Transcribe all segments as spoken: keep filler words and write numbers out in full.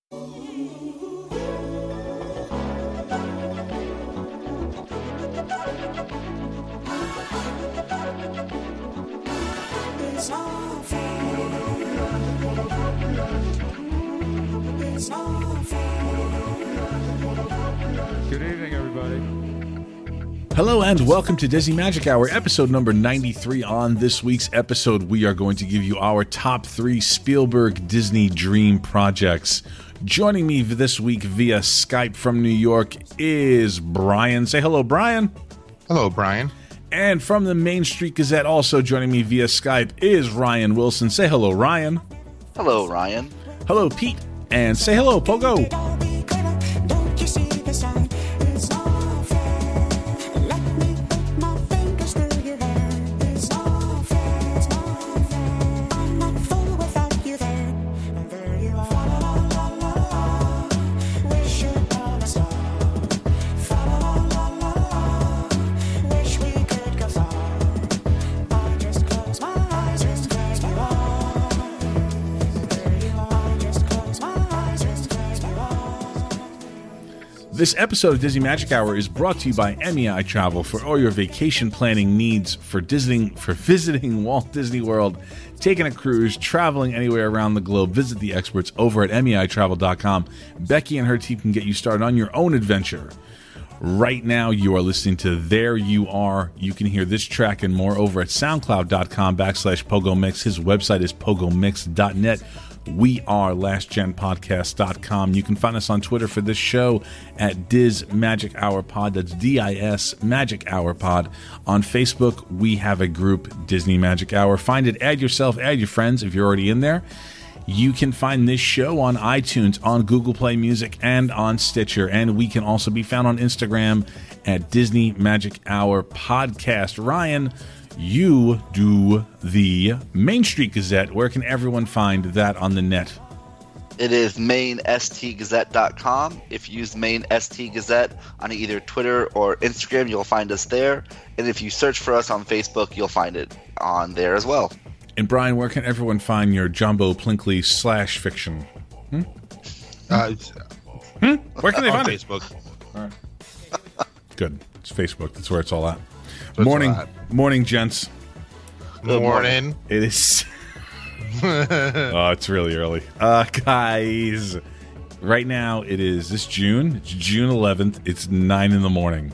Good evening, everybody. Hello and welcome to Disney Magic Hour, episode number ninety-three. On this week's episode, we are going to give you our top three Spielberg Disney dream projects. Joining me this week via Skype from New York is Brian. Say hello, Brian. Hello, Brian. And from the Main Street Gazette, also joining me via Skype is Ryan Wilson. Say hello, Ryan. Hello, Ryan. Hello, Pete. And say hello, Pogo. This episode of Disney Magic Hour is brought to you by M E I Travel. For all your vacation planning needs for Disney, for visiting Walt Disney World, taking a cruise, traveling anywhere around the globe, visit the experts over at M E I travel dot com. Becky and her team can get you started on your own adventure. Right now, you are listening to There You Are. You can hear this track and more over at soundcloud.com backslash PogoMix. His website is pogomix dot net. We are last gen podcast dot com. You can find us on Twitter for this show at Diz Magic Hour Pod. That's D I S Magic Hour Pod. On Facebook, we have a group, Disney Magic Hour. Find it, add yourself, add your friends if you're already in there. You can find this show on iTunes, on Google Play Music, and on Stitcher. And we can also be found on Instagram at Disney Magic Hour Podcast. Ryan, you do the Main Street Gazette. Where can everyone find that on the net? It is main s t gazette dot com. If you use Main S T Gazette on either Twitter or Instagram, you'll find us there. And if you search for us on Facebook, you'll find it on there as well. And Brian, where can everyone find your Jumbo Plinkley slash fiction? Hmm? Uh, hmm? Where can they on find Facebook. it? All right. Good. It's Facebook. That's where it's all at. That's morning, all at. morning, gents. Good morning. It is. Oh, it's really early, uh, guys. Right now, it is this June. It's June eleventh. It's nine in the morning.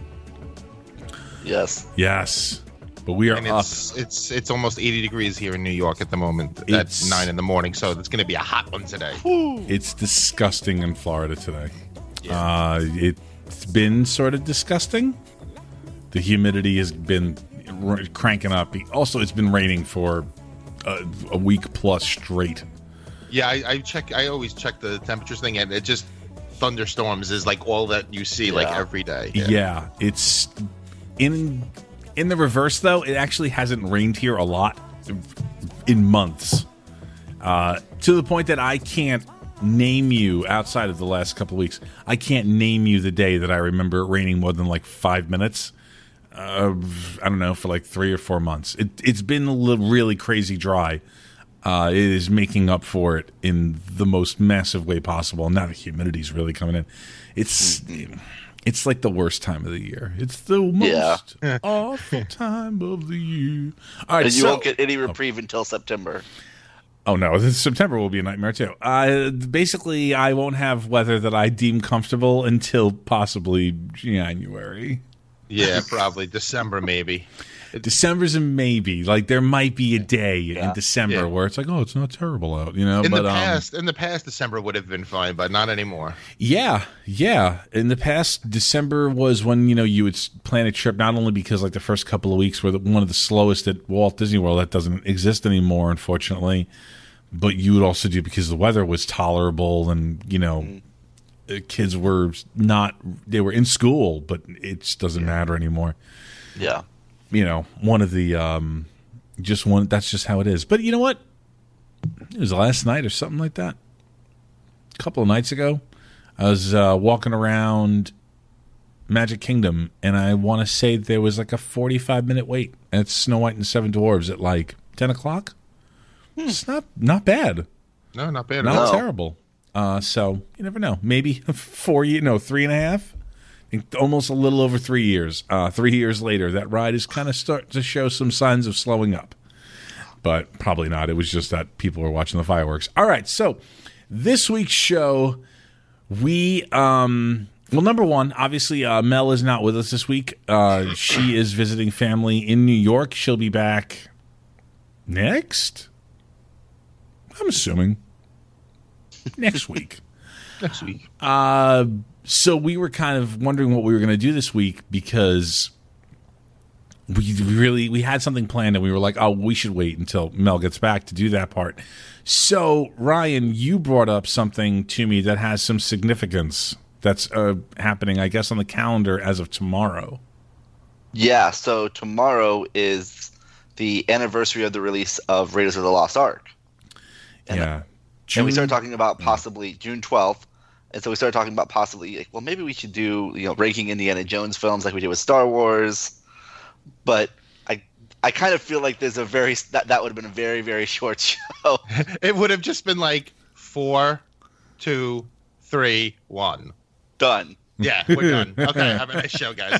Yes. Yes. But we are and up. it's, it's it's almost eighty degrees here in New York at the moment. It's- That's nine in the morning, so it's going to be a hot one today. It's disgusting in Florida today. Yeah. Uh, it's been sort of disgusting. The humidity has been r- cranking up. Also, it's been raining for a, a week plus straight. Yeah, I, I check. I always check the temperatures thing, and it just thunderstorms is like all that you see like Yeah. every day. Yeah, it's in in the reverse though. It actually hasn't rained here a lot in months, uh, to the point that I can't name you outside of the last couple of weeks. I can't name you the day that I remember it raining more than like five minutes. Uh, I don't know, for like three or four months. It, it's been a little, really crazy dry. Uh, it is making up for it in the most massive way possible. Now the humidity's really coming in. It's it's like the worst time of the year. It's the most Yeah. awful time of the year. All right, And you so, won't get any reprieve until September. oh no, this September will be a nightmare too. Uh, basically, I won't have weather that I deem comfortable until possibly January. Yeah, probably December maybe. December's a maybe. Like there might be a day Yeah. in December Yeah. where it's like, oh, it's not terrible out, you know. In but the um, past, in the past, December would have been fine, but not anymore. yeah, yeah. In the past, December was when you know you would s- plan a trip. Not only because like the first couple of weeks were the, one of the slowest at Walt Disney World. That doesn't exist anymore, unfortunately. But you would also do because the weather was tolerable, and you know, uh, kids were not. They were in school, but it just doesn't matter anymore. Yeah. You know, one of the um just one that's just how it is. But you know what? It was last night or something like that. A couple of nights ago, I was uh, walking around Magic Kingdom, and I want to say there was like a forty-five minute wait at Snow White and the Seven Dwarfs at like ten o'clock. It's not not bad. No, not bad. at Not all. No. terrible. Uh, so you never know. Maybe four years, no, three and a half. I think almost a little over three years. Uh, three years later, that ride is kind of starting to show some signs of slowing up. But probably not. It was just that people were watching the fireworks. All right, so this week's show, we, um, well, number one, obviously, uh, Mel is not with us this week. Uh, she is visiting family in New York. She'll be back next, I'm assuming, next week. Next week. Uh, so we were kind of wondering what we were going to do this week because we really we had something planned and we were like, oh, we should wait until Mel gets back to do that part. So Ryan, you brought up something to me that has some significance that's uh, happening, I guess, on the calendar as of tomorrow. Yeah, so tomorrow is the anniversary of the release of Raiders of the Lost Ark. And, yeah. June, and we started talking about possibly June twelfth. And so we started talking about possibly, like, well, maybe we should do, you know, ranking Indiana Jones films like we did with Star Wars. But I I kind of feel like there's a very, that, that would have been a very, very short show. It would have just been like four, two, three, one. Done. Yeah, we're done. Okay, have a nice show, guys.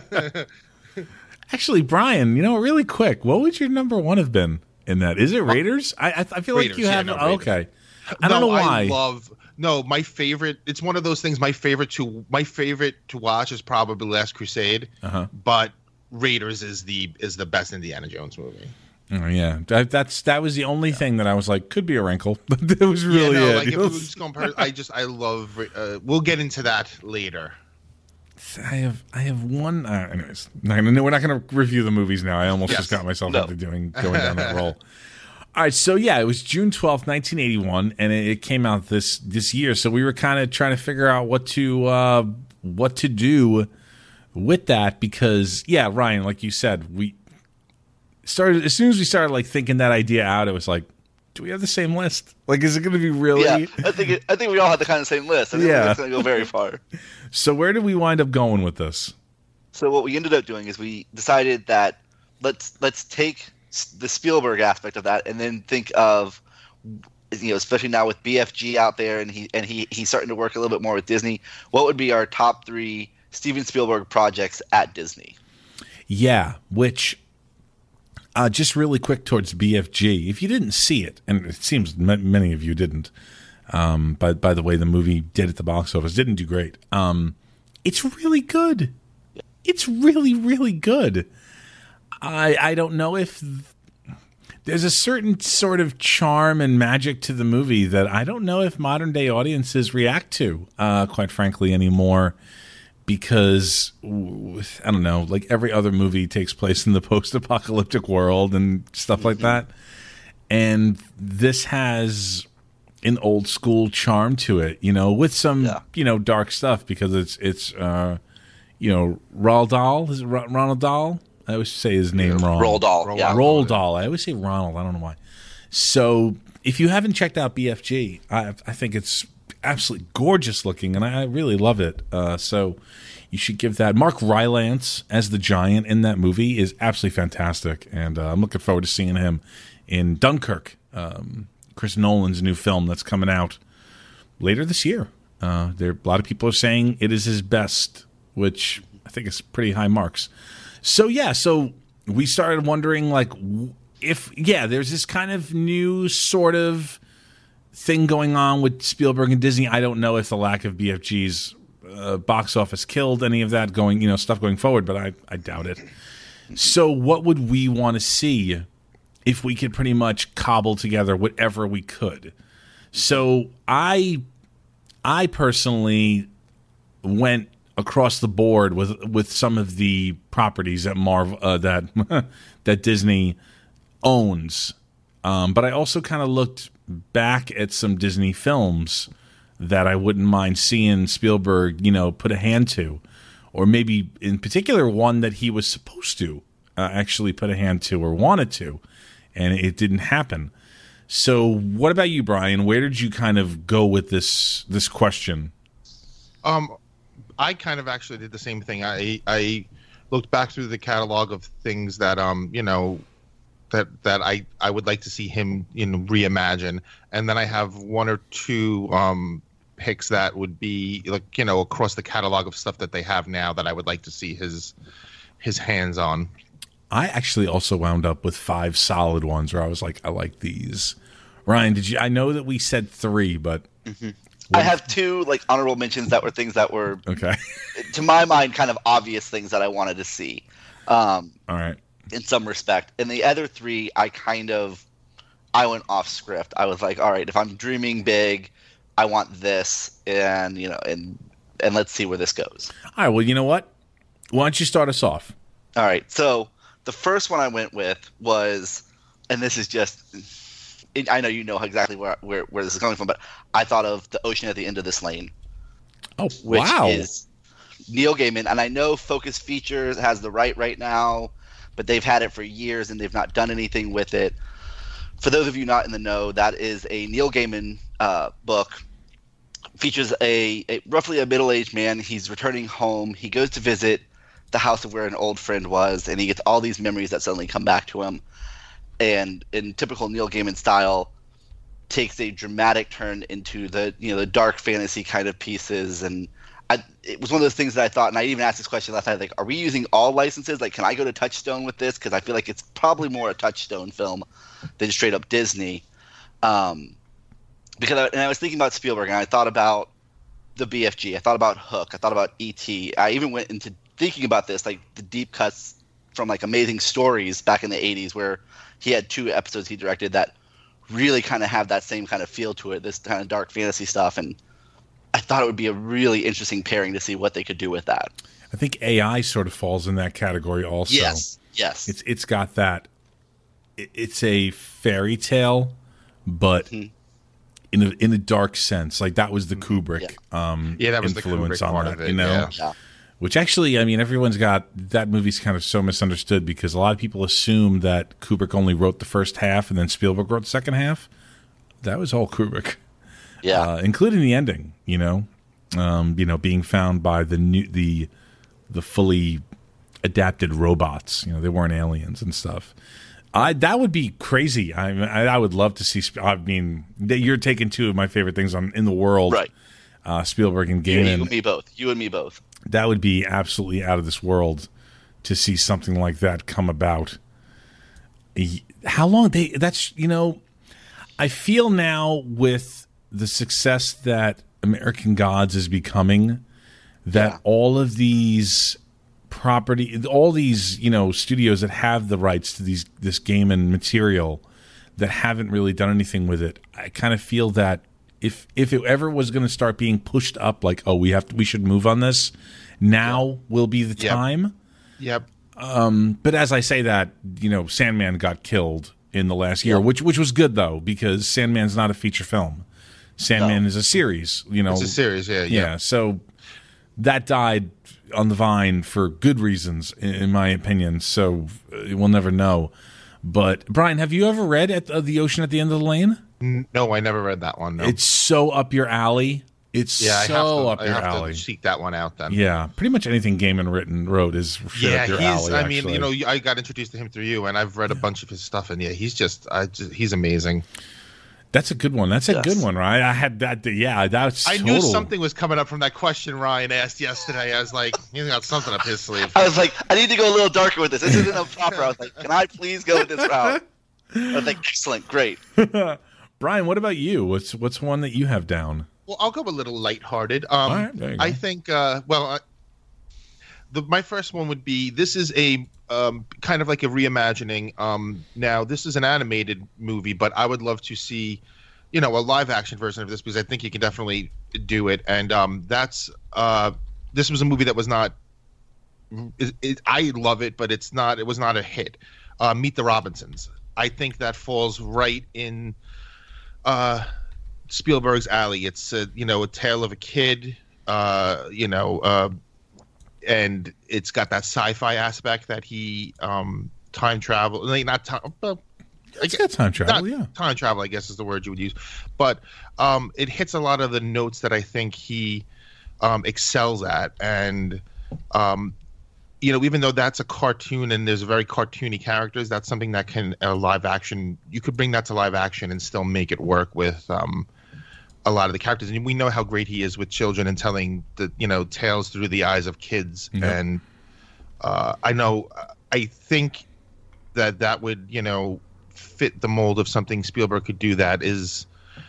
Actually, Brian, you know, really quick, what would your number one have been in that? Is it Raiders? I I, I feel Raiders, like you yeah, have. no, Oh, okay. I no, don't know why. I love. No, my favorite. It's one of those things. My favorite to my favorite to watch is probably Last Crusade. Uh-huh. But Raiders is the is the best Indiana Jones movie. Oh yeah, that, that's that was the only yeah. thing that I was like could be a wrinkle, but that was really yeah, no, it. Like if we were just going, per- I just I love. Uh, we'll get into that later. I have I have one. Uh, anyways, we're not going to review the movies now. I almost yes. just got myself no. into doing going down that roll. All right, so yeah, it was June twelfth, nineteen eighty-one, and it, it came out this this year. So we were kind of trying to figure out what to uh, what to do with that because yeah, Ryan, like you said, we started as soon as we started like thinking that idea out. It was like, do we have the same list? Like, is it going to be really? Yeah, I think it, I think we all had the kind of same list. I think yeah, it's going to go very far. So where did we wind up going with this? So what we ended up doing is we decided that let's let's take the Spielberg aspect of that and then think of, you know, especially now with B F G out there and he and he he's starting to work a little bit more with Disney. What would be our top three Steven Spielberg projects at Disney? Yeah, which. Uh, just really quick towards B F G. If you didn't see it, and it seems m- many of you didn't, um, by, by the way the movie did at the box office, didn't do great. Um, it's really good. It's really, really good. I I don't know if th- there's a certain sort of charm and magic to the movie that I don't know if modern day audiences react to, uh, quite frankly, anymore. Because, I don't know, like every other movie takes place in the post-apocalyptic world and stuff like that. And this has an old school charm to it, you know, with some, yeah. you know, dark stuff because it's, it's uh, you know, Roald Dahl. Is it Ronald Dahl? I always say his name yeah. wrong. Roald Dahl. Yeah. Roald Dahl. I always say Ronald. I don't know why. So if you haven't checked out B F G, I, I think it's absolutely gorgeous looking, and I really love it. Uh, so you should give that. Mark Rylance as the giant in that movie is absolutely fantastic, and uh, I'm looking forward to seeing him in Dunkirk, um, Chris Nolan's new film that's coming out later this year. Uh, there, a lot of people are saying it is his best, which I think is pretty high marks. So yeah, so we started wondering, like, if yeah, there's this kind of new sort of thing going on with Spielberg and Disney. I don't know if the lack of B F G's uh, box office killed any of that going, you know, stuff going forward, but I, I doubt it. So what would we want to see if we could pretty much cobble together whatever we could? So I, I personally went across the board with with some of the properties that Marvel uh, that that Disney owns, um, but I also kind of looked back at some Disney films that I wouldn't mind seeing Spielberg, you know, put a hand to, or maybe in particular one that he was supposed to uh, actually put a hand to or wanted to, and it didn't happen. So, what about you, Brian? Where did you kind of go with this this question? Um, I kind of actually did the same thing. I I looked back through the catalog of things that um you know that that I, I would like to see him you know reimagine, and then I have one or two um, picks that would be like you know across the catalog of stuff that they have now that I would like to see his his hands on. I actually also wound up with five solid ones where I was like, I like these. Ryan, did you? I know that we said three, but mm-hmm. I have two like honorable mentions that were things that were okay. to my mind kind of obvious things that I wanted to see. Um, All right. In some respect, and the other three, I kind of, I went off script. I was like, all right, if I'm dreaming big, I want this, and you know, and and let's see where this goes. All right. Well, you know what? Why don't you start us off? All right. So the first one I went with was, and this is just, I know you know exactly where where, where this is coming from, but I thought of The Ocean at the End of This Lane. Oh, which wow. is Neil Gaiman, and I know Focus Features has the right right now, but they've had it for years and they've not done anything with it. For those of you not in the know, that is a Neil Gaiman uh, book. Features a, a roughly a middle-aged man. He's returning home. He goes to visit the house of where an old friend was, and he gets all these memories that suddenly come back to him. And in typical Neil Gaiman style, takes a dramatic turn into the you know the dark fantasy kind of pieces. And I, it was one of those things that I thought, and I even asked this question last night, like, are we using all licenses? Like, can I go to Touchstone with this? Because I feel like it's probably more a Touchstone film than straight up Disney. Um, because I, and I was thinking about Spielberg, and I thought about the B F G. I thought about Hook. I thought about E T. I even went into thinking about this, like the deep cuts from like Amazing Stories back in the eighties, where he had two episodes he directed that really kind of have that same kind of feel to it, this kind of dark fantasy stuff. And I thought it would be a really interesting pairing to see what they could do with that. I think A I sort of falls in that category also. Yes, yes. It's it's got that. It, it's a fairy tale, but mm-hmm. in a in a dark sense. Like that was the Kubrick yeah. um, yeah, that was influence the Kubrick on part that. of it, You know, yeah. Yeah. Which actually, I mean, everyone's got that movie's kind of so misunderstood because a lot of people assume that Kubrick only wrote the first half and then Spielberg wrote the second half. That was all Kubrick. Yeah, uh, including the ending. You know, um, you know, being found by the new the the fully adapted robots. You know, they weren't aliens and stuff. I that would be crazy. I I, I would love to see. I mean, you're taking two of my favorite things on in the world, right? Uh, Spielberg and You, Gaiman. you and me both. You and me both. That would be absolutely out of this world to see something like that come about. How long they? That's you know. I feel now with the success that American Gods is becoming, that yeah. all of these property, all these you know studios that have the rights to these this game and material that haven't really done anything with it, I kind of feel that if if it ever was going to start being pushed up, like oh we have to, we should move on this, now yeah. will be the yep. time. Yep. Um, but as I say that, you know, Sandman got killed in the last year, yeah. which which was good though because Sandman's not a feature film. Sandman no. is a series. You know, it's a series. Yeah, yeah. Yeah. So that died on the vine for good reasons, in, in my opinion. So uh, we'll never know. But Brian, have you ever read at uh, The Ocean at the End of the Lane? No, I never read that one. No. It's so up your alley. It's yeah, so I have to, up I your have alley. To seek that one out then. Yeah, pretty much anything Gaiman written wrote is shit yeah, up your he's. alley. I mean, actually. you know, I got introduced to him through you, and I've read a bunch of his stuff, and yeah, he's just, I just he's amazing. That's a good one. That's a yes. good one, right? I had that. Yeah, that's. I total. knew something was coming up from that question Ryan asked yesterday. I was like, he's got something up his sleeve. I was like, I need to go a little darker with this. This isn't a proper. I was like, can I please go with this route? I was like, excellent, great. Brian, what about you? What's what's one that you have down? Well, I'll go a little lighthearted. Um, All right, there you go. I think, uh, well, uh, the my first one would be this is a um, kind of like a reimagining. Um, now, this is an animated movie, but I would love to see, you know, a live action version of this because I think you can definitely do it. And um, that's uh, this was a movie that was not. It, it, I love it, but it's not. It was not a hit. Uh, Meet the Robinsons. I think that falls right in. Uh, Spielberg's alley. It's a, you know, a tale of a kid, uh, you know, uh, and it's got that sci-fi aspect that he um, time travel, like not time, well, it's got time travel, yeah. Time travel, I guess, is the word you would use, but um, it hits a lot of the notes that I think he um, excels at, and um, you know, even though that's a cartoon and there's very cartoony characters, that's something that can uh, live action. You could bring that to live action and still make it work with um, a lot of the characters. And we know how great he is with children and telling the you know tales through the eyes of kids. Mm-hmm. And uh, I know, I think that that would you know fit the mold of something Spielberg could do. That is.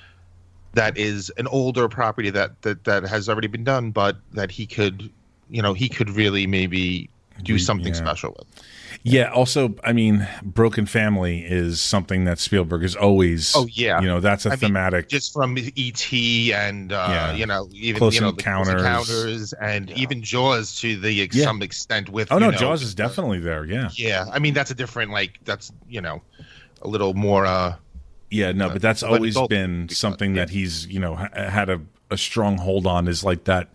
That is an older property that, that, that has already been done, but that he could, you know, he could really maybe do something yeah. special with. Yeah. Also, I mean, Broken Family is something that Spielberg is always. Oh yeah. You know, that's a I thematic. Mean, just from E T and uh, yeah. you know even Close you know Encounters. the Close Encounters and yeah. even Jaws to the yeah. some extent. With oh no, you know, Jaws is definitely there. Yeah. Yeah. I mean, that's a different like that's you know a little more. Uh, Yeah, no, but that's always been something that he's, you know, ha- had a, a strong hold on is like that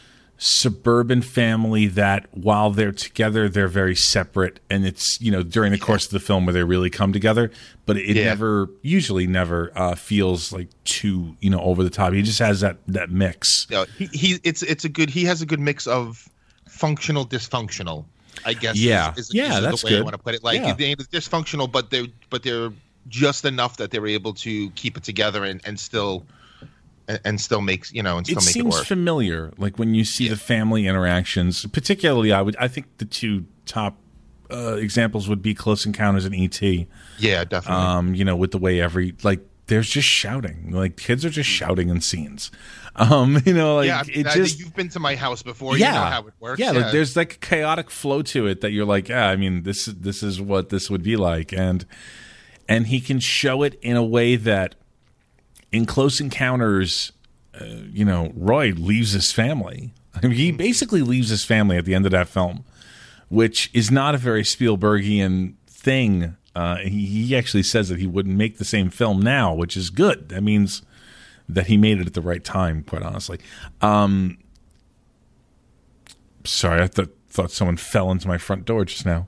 suburban family that while they're together, they're very separate. And it's, you know, during the course of the film where they really come together, but it yeah. never, usually never uh, feels like too, you know, over the top. He just has that, that mix. Yeah, he, he, it's, it's a good, he has a good mix of functional, dysfunctional, I guess. Yeah. Is, is, yeah, is that's the way good. I want to put it. Like yeah. they're dysfunctional, but they're, but they're, just enough that they were able to keep it together and, and still and still makes you know and still it make seems it work. Familiar, like when you see yeah. the family interactions. Particularly, I would I think the two top uh, examples would be Close Encounters and E T. Yeah, definitely. Um, you know, with the way every like there's just shouting, like kids are just shouting in scenes. Um, you know, like yeah, I mean, it I, just you've been to my house before. Yeah, you know how it works. Yeah, yeah. Like there's like a chaotic flow to it that you're like, yeah, I mean, this this is what this would be like, and. And he can show it in a way that in Close Encounters, uh, you know, Roy leaves his family. I mean, he basically leaves his family at the end of that film, which is not a very Spielbergian thing. Uh, he, he actually says that he wouldn't make the same film now, which is good. That means that he made it at the right time, quite honestly. Um, sorry, I th- thought someone fell into my front door just now.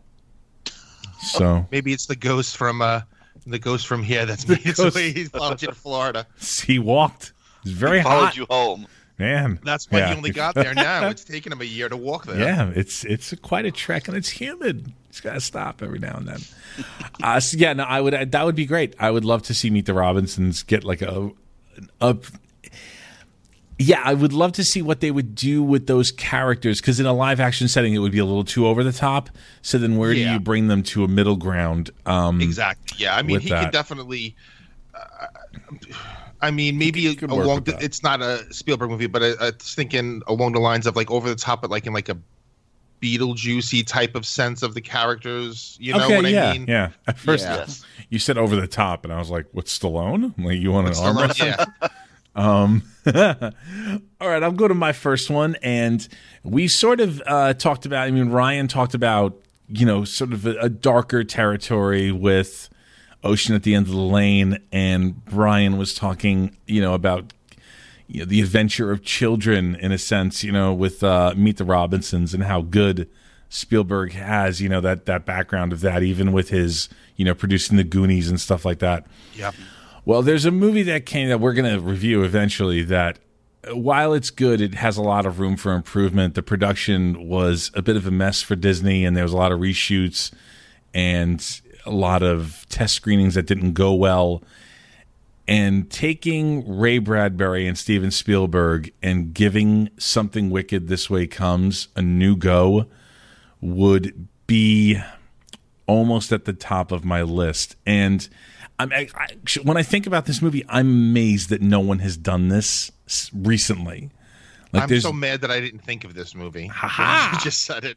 So oh, maybe it's the ghost from... Uh... The ghost from here that's made his way. He followed you to Florida. He walked. It's very he followed hot. you home. Man. That's why yeah. he only got there now. It's taken him a year to walk there. Yeah, it's it's a, quite a trek, and it's humid. He's got to stop every now and then. uh, so yeah, no, I would. That would be great. I would love to see Meet the Robinsons get like a, a yeah, I would love to see what they would do with those characters, because in a live action setting, it would be a little too over the top. So then where yeah. do you bring them to a middle ground? Um, exactly. Yeah, I mean, he that? could definitely. Uh, I mean, maybe along. The, it's not a Spielberg movie, but I, I was thinking along the lines of like over the top, but like in like a Beetlejuicy type of sense of the characters. You know okay, what yeah, I mean? Yeah. At first, yeah. you said over the top, and I was like, "What's Stallone? Like you want an What's arm Stallone? wrestling?" Yeah. Um, all right, I'll go to my first one, and we sort of uh, talked about. I mean, Ryan talked about you know sort of a, a darker territory with Ocean at the End of the Lane, and Brian was talking you know about you know, the adventure of children in a sense, you know, with uh, Meet the Robinsons and how good Spielberg has, you know, that that background of that, even with his you know producing the Goonies and stuff like that. Yeah. Well, there's a movie that came that we're going to review eventually that, while it's good, it has a lot of room for improvement. The production was a bit of a mess for Disney, and there was a lot of reshoots and a lot of test screenings that didn't go well. And taking Ray Bradbury and Steven Spielberg and giving Something Wicked This Way Comes a new go would be almost at the top of my list. And I'm, I, I, when I think about this movie, I'm amazed that no one has done this recently. Like I'm so mad that I didn't think of this movie. Ha-ha. You just said it.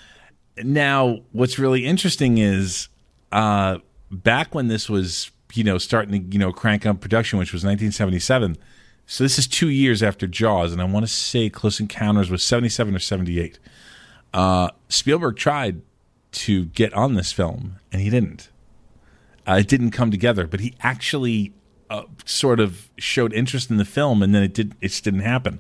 Now, what's really interesting is uh, back when this was, you know, starting to, you know, crank up production, which was nineteen seventy-seven. So this is two years after Jaws, and I want to say Close Encounters was seventy-seven or seventy-eight. Uh, Spielberg tried to get on this film, and he didn't. Uh, it didn't come together, but he actually uh, sort of showed interest in the film, and then it did. It just didn't happen.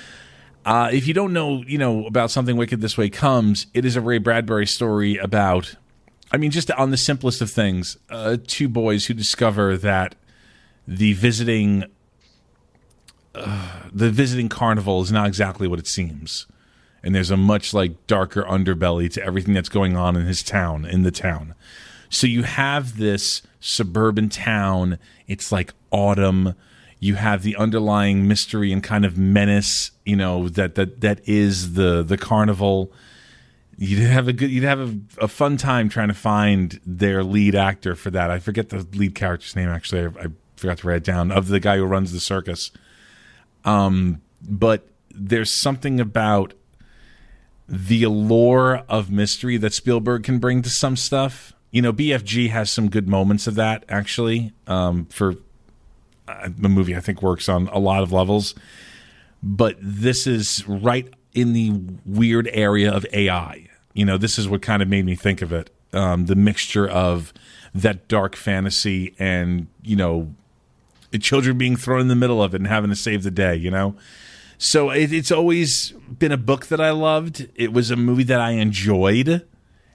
Uh, if you don't know, you know about Something Wicked This Way Comes, it is a Ray Bradbury story about, I mean, just on the simplest of things, uh, two boys who discover that the visiting, uh, the visiting carnival is not exactly what it seems, and there's a much like darker underbelly to everything that's going on in his town, in the town. So you have this suburban town. It's like autumn. You have the underlying mystery and kind of menace, you know, that that that is the the carnival. You'd have a good, you'd have a, a fun time trying to find their lead actor for that. I forget the lead character's name. Actually, I, I forgot to write it down. Of the guy who runs the circus. Um, but there's something about the allure of mystery that Spielberg can bring to some stuff. You know, B F G has some good moments of that, actually, um, for uh, the movie I think works on a lot of levels. But this is right in the weird area of A I. You know, this is what kind of made me think of it. Um, the mixture of that dark fantasy and, you know, children being thrown in the middle of it and having to save the day, you know? So it, it's always been a book that I loved. It was a movie that I enjoyed.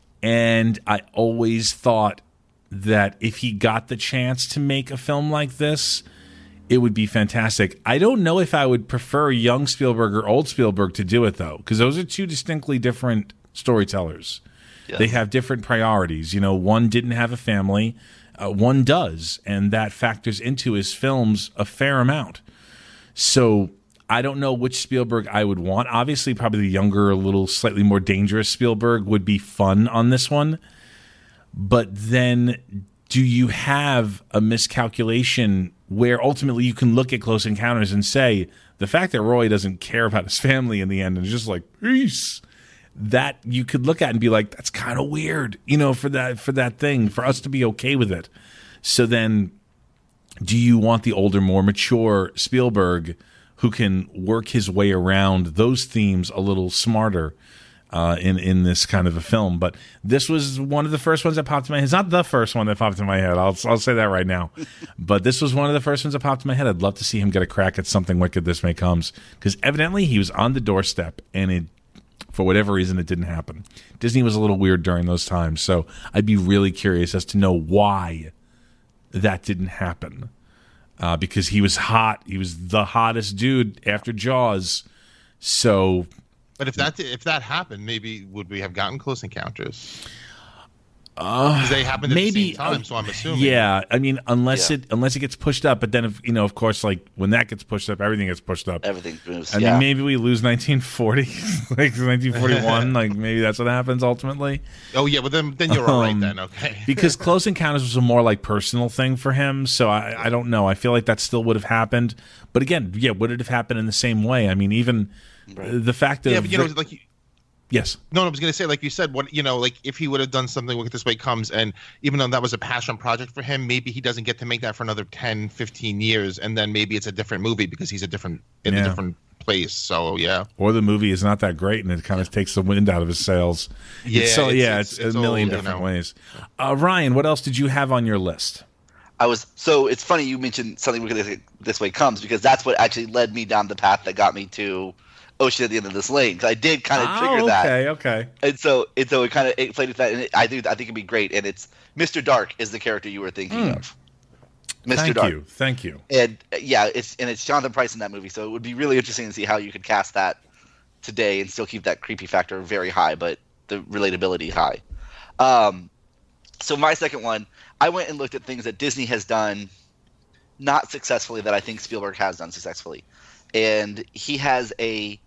And I always thought that if he got the chance to make a film like this, it would be fantastic. I don't know if I would prefer young Spielberg or old Spielberg to do it, though, because those are two distinctly different storytellers. Yes. They have different priorities. You know, one didn't have a family, uh, one does, and that factors into his films a fair amount. So I don't know which Spielberg I would want. Obviously, probably the younger, a little slightly more dangerous Spielberg would be fun on this one. But then do you have a miscalculation where ultimately you can look at Close Encounters and say, the fact that Roy doesn't care about his family in the end and is just like, peace, that you could look at and be like, that's kind of weird, you know, for that, for that thing, for us to be okay with it. So then do you want the older, more mature Spielberg who can work his way around those themes a little smarter uh, in in this kind of a film? But this was one of the first ones that popped in my head. It's not the first one that popped in my head. I'll I'll say that right now. But this was one of the first ones that popped in my head. I'd love to see him get a crack at Something Wicked This May Comes, because evidently he was on the doorstep, and it, for whatever reason, it didn't happen. Disney was a little weird during those times, so I'd be really curious as to know why that didn't happen. Uh, because he was hot. He was the hottest dude after Jaws. So, but if that if that happened, maybe would we have gotten Close Encounters? Uh, they happened at maybe, the same time, uh, so I'm assuming. Yeah, I mean, unless yeah. it unless it gets pushed up, but then if you know, of course, like when that gets pushed up, everything gets pushed up. Everything moves. I yeah. mean, maybe we lose nineteen forty, like nineteen forty-one, like maybe that's what happens ultimately. Oh yeah, but then then you're all right then, okay. Because Close Encounters was a more like personal thing for him, so I, I don't know. I feel like that still would have happened, but again, yeah, would it have happened in the same way? I mean, even right. the fact that yeah, but you know, like. You, Yes. No, I was going to say, like you said, what you know, like if he would have done Something Wicked This Way Comes, and even though that was a passion project for him, maybe he doesn't get to make that for another ten, fifteen years, and then maybe it's a different movie because he's a different in yeah. a different place. So yeah. Or the movie is not that great, and it kind of takes the wind out of his sails. Yeah. It's so it's, yeah, it's, it's, it's a million old, different you know. ways. Uh, Ryan, what else did you have on your list? I was so it's funny you mentioned Something Wicked This Way Comes, because that's what actually led me down the path that got me to Ocean at the End of This Lane, because I did kind of oh, trigger that. Okay, okay. And so, and so it kind of it played into that, and it, I do, I think it'd be great. And it's Mister Dark is the character you were thinking mm. of. Mister Thank Dark. you, thank you. And yeah, it's and it's Jonathan Pryce in that movie, so it would be really interesting to see how you could cast that today and still keep that creepy factor very high, but the relatability high. Um, so my second one, I went and looked at things that Disney has done not successfully that I think Spielberg has done successfully, and he has a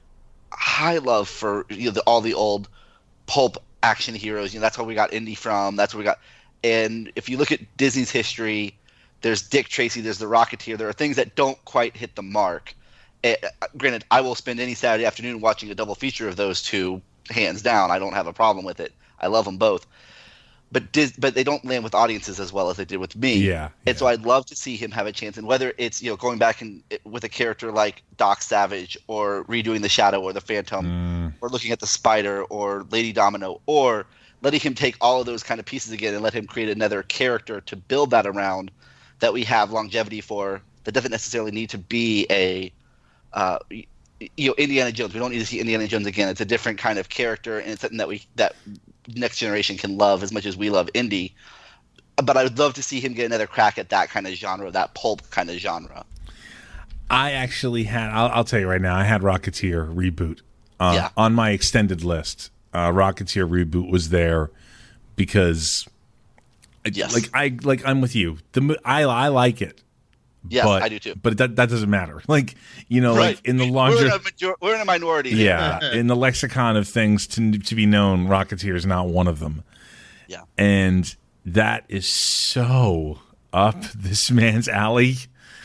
high love for you know the, all the old pulp action heroes. You know, that's where we got Indy from. That's where we got. And if you look at Disney's history, there's Dick Tracy, there's The Rocketeer. There are things that don't quite hit the mark. Uh, granted, I will spend any Saturday afternoon watching a double feature of those two, hands down. I don't have a problem with it. I love them both. But Dis- but they don't land with audiences as well as they did with me. Yeah, and yeah. so I'd love to see him have a chance. And whether it's you know going back and with a character like Doc Savage, or redoing the Shadow or the Phantom, mm. or looking at the Spider or Lady Domino, or letting him take all of those kind of pieces again and let him create another character to build that around, that we have longevity for. That doesn't necessarily need to be a uh, you know Indiana Jones. We don't need to see Indiana Jones again. It's a different kind of character, and it's something that we that. next generation can love as much as we love Indy. But I would love to see him get another crack at that kind of genre, that pulp kind of genre. I actually had, I'll, I'll tell you right now, I had Rocketeer reboot uh, Yeah. on my extended list. Uh, Rocketeer reboot was there because, Yes. like I like I'm with you. The mo- I I like it. Yes, but, I do too. But that that doesn't matter. Like you know, Right. like in the We're larger, in a, major- we're in a minority. here. yeah, in the lexicon of things to to be known, Rocketeer is not one of them. Yeah. And that is so up this man's alley.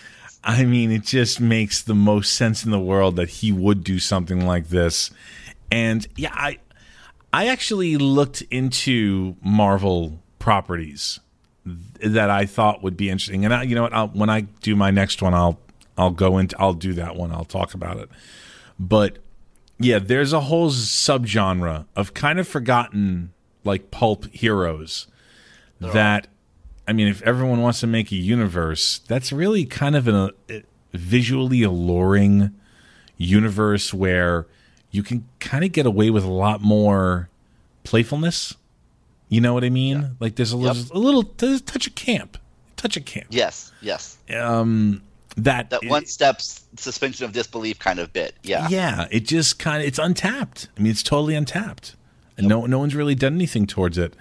I mean, it just makes the most sense in the world that he would do something like this. And yeah, I I actually looked into Marvel properties that I thought would be interesting. And I, you know what? I'll, when I do my next one, I'll I'll go into I'll do that one. I'll talk about it. But yeah, there's a whole subgenre of kind of forgotten like pulp heroes that. I mean, if everyone wants to make a universe, that's really kind of a, a visually alluring universe where you can kind of get away with a lot more playfulness. You know what I mean? Yeah. Like there's a Yep. little, a little there's a touch of camp, touch of camp. Yes. Yes. Um, that That one step s- suspension of disbelief kind of bit. Yeah. yeah, it just kind of it's untapped. I mean, it's totally untapped, and no no one's really done anything towards it.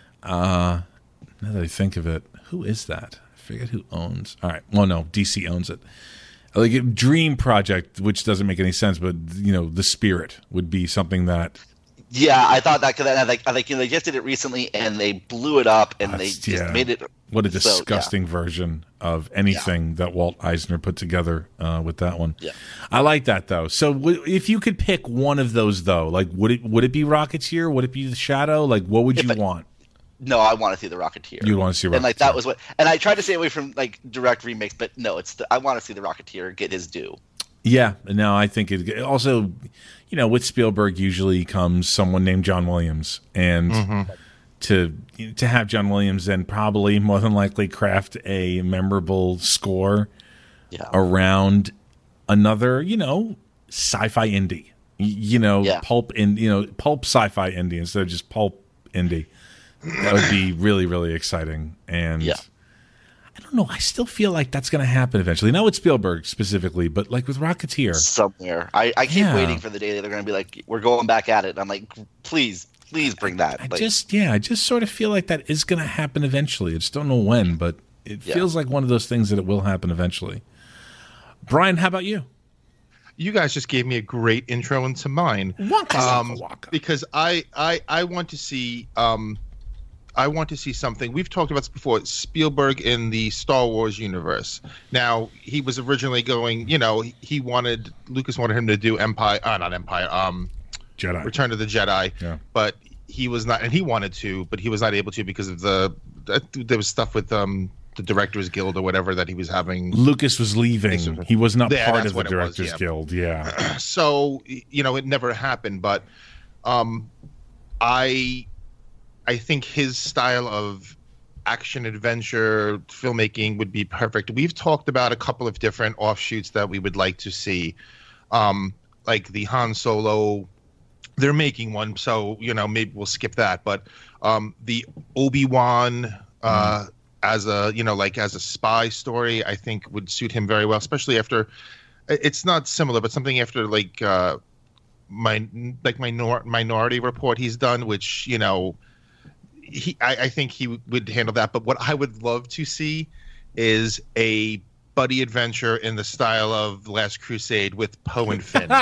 Uh, now that I think of it, who is that? I forget who owns. All right, well, no, D C owns it. Like a Dream Project, which doesn't make any sense, but you know, the Spirit would be something that. Yeah, I thought that because I think I think you know, they just did it recently and they blew it up and they just yeah. made it. What a so, yeah. disgusting version of anything that Walt Eisner put together uh, with that one. Yeah. I like that though. So w- if you could pick one of those though, like would it would it be Rocketeer? Would it be The Shadow? Like what would If you it- want? No, I want to see the Rocketeer. You'd want to see And like Rocketeer. that was what, and I tried to stay away from like direct remakes, but no, it's the, I want to see the Rocketeer get his due. Yeah, no, I think it also, you know, with Spielberg usually comes someone named John Williams, and Mm-hmm. to to have John Williams then probably more than likely craft a memorable score Yeah. around another, you know, sci-fi indie, Y- you know, Yeah. pulp in, you know, pulp sci-fi indie instead of just pulp indie. That would be really, really exciting. And Yeah. I don't know. I still feel like that's going to happen eventually. Not with Spielberg specifically, but like with Rocketeer. Somewhere, I, I keep Yeah. waiting for the day that they're going to be like, we're going back at it. And I'm like, please, please bring that. I like, just, yeah, I just sort of feel like that is going to happen eventually. I just don't know when, but it Yeah. feels like one of those things that it will happen eventually. Brian, how about you? You guys just gave me a great intro into mine. Waka, um, waka, waka. because I, I I want to see um, I want to see something. We've talked about this before. Spielberg in the Star Wars universe. Now he was originally going. You know, he wanted Lucas wanted him to do Empire. Uh, not Empire. Um, Jedi. Return of the Jedi. Yeah. But he was not, and he wanted to, but he was not able to because of the. There was stuff with um the Directors Guild or whatever that he was having. Lucas was leaving. He was not Yeah, part that's of the what it was, Directors yeah. Guild. Yeah. So you know it never happened, but um i i think his style of action adventure filmmaking would be perfect. We've talked about a couple of different offshoots that we would like to see, um like the Han Solo. They're making one, so you know maybe we'll skip that, but um the Obi-Wan uh as a you know like as a spy story I think would suit him very well, especially after it's not similar, but something after like uh, my like minor, Minority Report he's done, which you know, he I, I think he would handle that. But what I would love to see is a buddy adventure in the style of Last Crusade with Poe and Finn.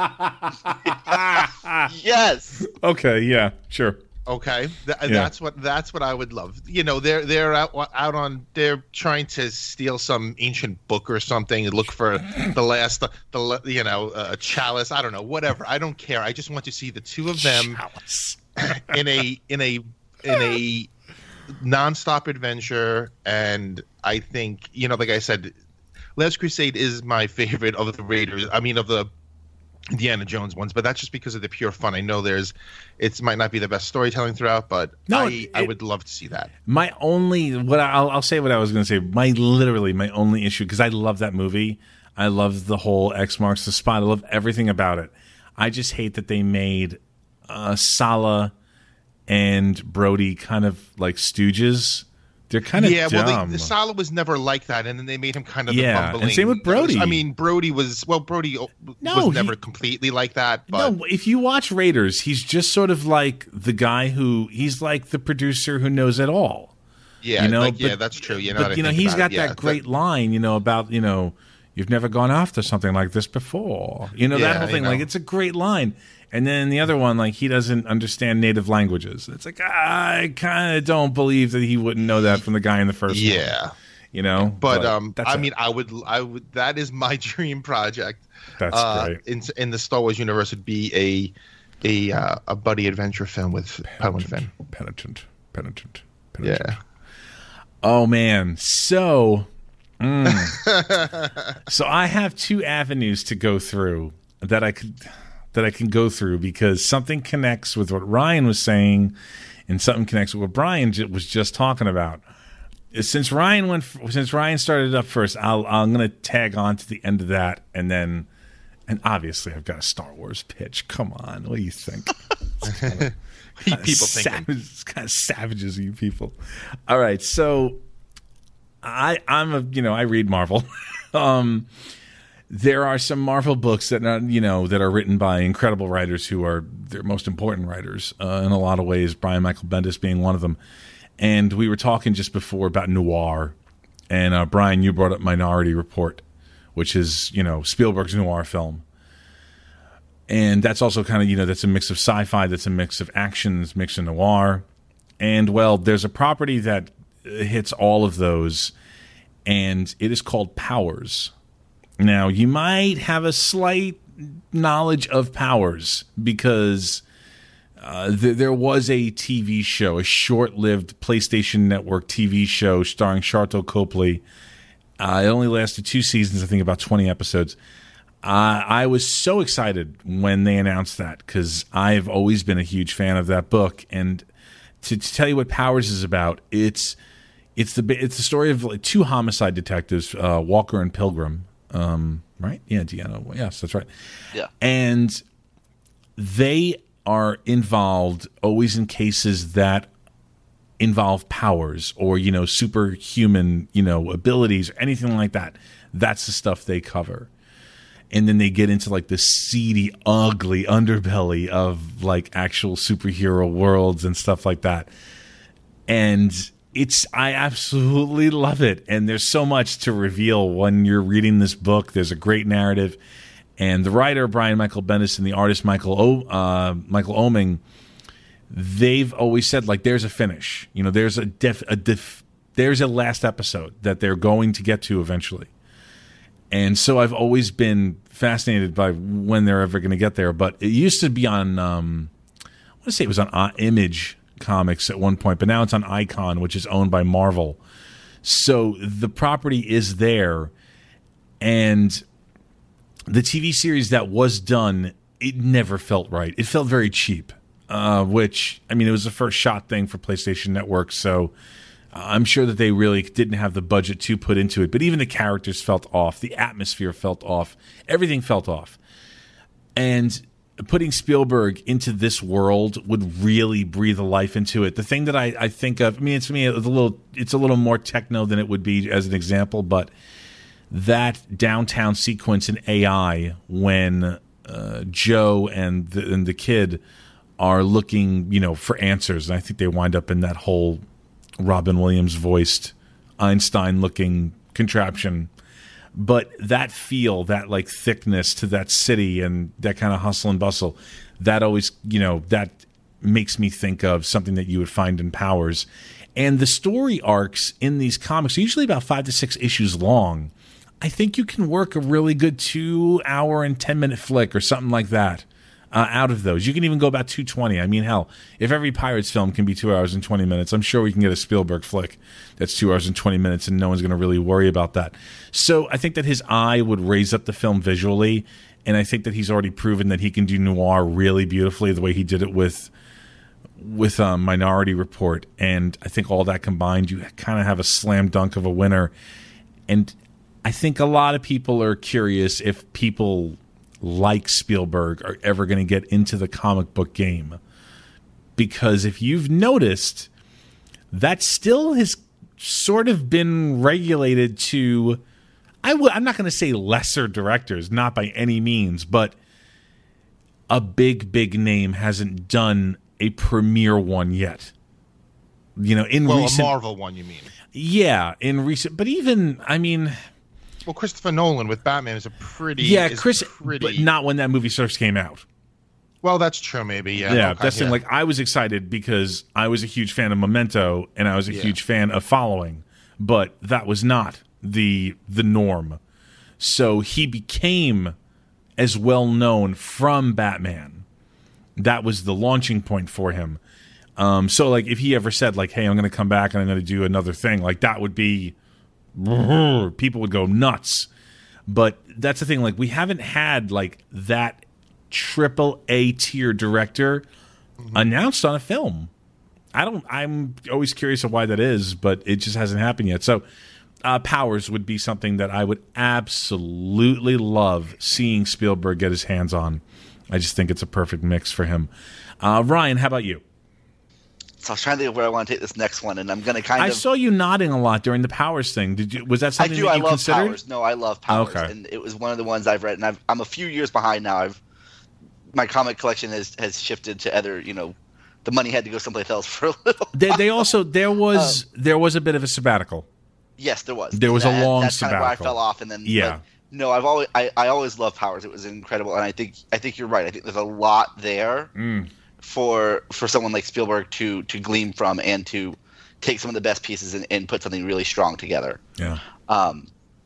yes. Okay. Yeah. Sure. Okay, Th- Yeah. that's what that's what I would love. You know, they're they're out out on they're trying to steal some ancient book or something and look for the last the, the you know uh, chalice. I don't know, whatever. I don't care. I just want to see the two of them Chalice. in a in a in a nonstop adventure. And I think you know, like I said, Last Crusade is my favorite of the Raiders. I mean, of the Indiana Jones ones, but that's just because of the pure fun. I know there's, it might not be the best storytelling throughout, but No, I, it- I would love to see that. My only what I- I'll, I'll say what I was going to say. My literally my only issue, because I love that movie. I love the whole X marks the spot. I love everything about it. I just hate that they made uh, Sala and Brody kind of like stooges They're kind of yeah. dumb. Well, they, Sallah was never like that, and then they made him kind of Yeah, the bumbling. and same with Brody. I mean, Brody was well. Brody No, was he- never completely like that. But No, if you watch Raiders, he's just sort of like the guy who he's like the producer who knows it all. yeah, you know, like, yeah, but- that's true. You know, But you know, he's got that great line, you know, about you know, you've never gone after something like this before. You know that Yeah, whole you thing. know. Like it's a great line. And then the other one, like he doesn't understand native languages. It's like I kind of don't believe that he wouldn't know that from the guy in the first one. Yeah. You know, But, um, that's I it. mean, I would, I would. That is my dream project. That's uh, great. In in the Star Wars universe, would be a a uh, a buddy adventure film with Poe and Finn. Penitent, penitent, penitent. Yeah. Oh man, so mm. so I have two avenues to go through that I could that I can go through because something connects with what Ryan was saying, and something connects with what Brian j- was just talking about. Since Ryan went, since Ryan started up first, I'll, I'm going to tag on to the end of that, and then, and obviously I've got a Star Wars pitch. Come on, what do you think? You people thinking. Savage, it's kind of savages, you people. All right, so I I'm a you know I read Marvel. um, there are some Marvel books that are, you know that are written by incredible writers who are their most important writers uh, in a lot of ways. Brian Michael Bendis being one of them. And we were talking just before about noir, and uh, Brian, you brought up Minority Report, which is you know Spielberg's noir film. And that's also kind of, you know, that's a mix of sci-fi, that's a mix of action, that's a mix of noir. And, well, there's a property that hits all of those, and it is called Powers. Now, you might have a slight knowledge of Powers because uh, th- there was a T V show, a short-lived PlayStation Network T V show starring Sharlto Copley. Uh, it only lasted two seasons, I think about twenty episodes. Uh, I was so excited when they announced that because I've always been a huge fan of that book. And to, to tell you what Powers is about, it's it's the it's the story of like two homicide detectives, uh, Walker and Pilgrim, um, right? Yeah, Deanna. Yes, that's right. Yeah. And they are involved always in cases that involve powers or you know superhuman you know abilities or anything like that. That's the stuff they cover. And then they get into like the seedy, ugly underbelly of like actual superhero worlds and stuff like that. And it's, I absolutely love it. And there's so much to reveal when you're reading this book. There's a great narrative. And the writer, Brian Michael Bendis, and the artist, Michael o, uh, Michael Oeming, they've always said like there's a finish. You know, there's a def, a def, there's a last episode that they're going to get to eventually. And so I've always been fascinated by when they're ever going to get there. But it used to be on, um, I want to say it was on uh, Image Comics at one point, but now it's on Icon, which is owned by Marvel. So the property is there. And the T V series that was done, it never felt right. It felt very cheap, uh, which, I mean, it was the first shot thing for PlayStation Network. So I'm sure that they really didn't have the budget to put into it, but even the characters felt off. The atmosphere felt off. Everything felt off. And putting Spielberg into this world would really breathe a life into it. The thing that I, I think of, I mean, it's for me, it's a little, it's a little more techno than it would be as an example, but that downtown sequence in A I when uh, Joe and the, and the kid are looking, you know, for answers, and I think they wind up in that whole Robin Williams voiced Einstein looking contraption. But that feel, that like thickness to that city and that kind of hustle and bustle, that always, you know, that makes me think of something that you would find in Powers. And the story arcs in these comics are usually about five to six issues long. I think you can work a really good two hour and ten minute flick or something like that. Uh, out of those, you can even go about two twenty. I mean, hell, if every Pirates film can be two hours and twenty minutes, I'm sure we can get a Spielberg flick that's two hours and twenty minutes, and no one's going to really worry about that. So I think that his eye would raise up the film visually, and I think that he's already proven that he can do noir really beautifully, the way he did it with with um, Minority Report. And I think all that combined, you kind of have a slam dunk of a winner. And I think a lot of people are curious if people like Spielberg are ever going to get into the comic book game. Because if you've noticed, that's still his sort of been regulated to, I w- I'm not going to say lesser directors, not by any means, but a big, big name hasn't done a premiere one yet. You know, in well, recent, a Marvel one, you mean? Yeah, in recent, but even, I mean, well, Christopher Nolan with Batman is a pretty, yeah, is Chris, pretty, but not when that movie first came out. Well, that's true, maybe. Yeah, yeah, okay, that's the yeah. thing. Like, I was excited because I was a huge fan of Memento and I was a Yeah. huge fan of Following, but that was not the the norm. So he became as well known from Batman. That was the launching point for him. Um, so, like, if he ever said, like, "Hey, I'm going to come back and I'm going to do another thing," like, that would be people would go nuts. But that's the thing. Like, we haven't had like that triple A tier director mm-hmm. announced on a film. I don't. I'm always curious of why that is, but it just hasn't happened yet. So, uh, Powers would be something that I would absolutely love seeing Spielberg get his hands on. I just think it's a perfect mix for him. Uh, Ryan, how about you? So I was trying to think of where I want to take this next one, and I'm going to kind I of. I saw you nodding a lot during the Powers thing. Did you? Was that something I do. that I you love considered? Powers. No, I love Powers, Okay. and it was one of the ones I've read, and I've, I'm a few years behind now. I've my comic collection has has shifted to other. You know, the money had to go someplace else for a little. They, they also there was Um, there was a bit of a sabbatical. Yes, there was. There was a And long that's kind of where I sabbatical. fell off, and then Yeah. but no, I've always I, I always loved Powers. It was incredible, and I think I think you're right. I think there's a lot there Mm. for for someone like Spielberg to to glean from and to take some of the best pieces and, and put something really strong together. Yeah. Um,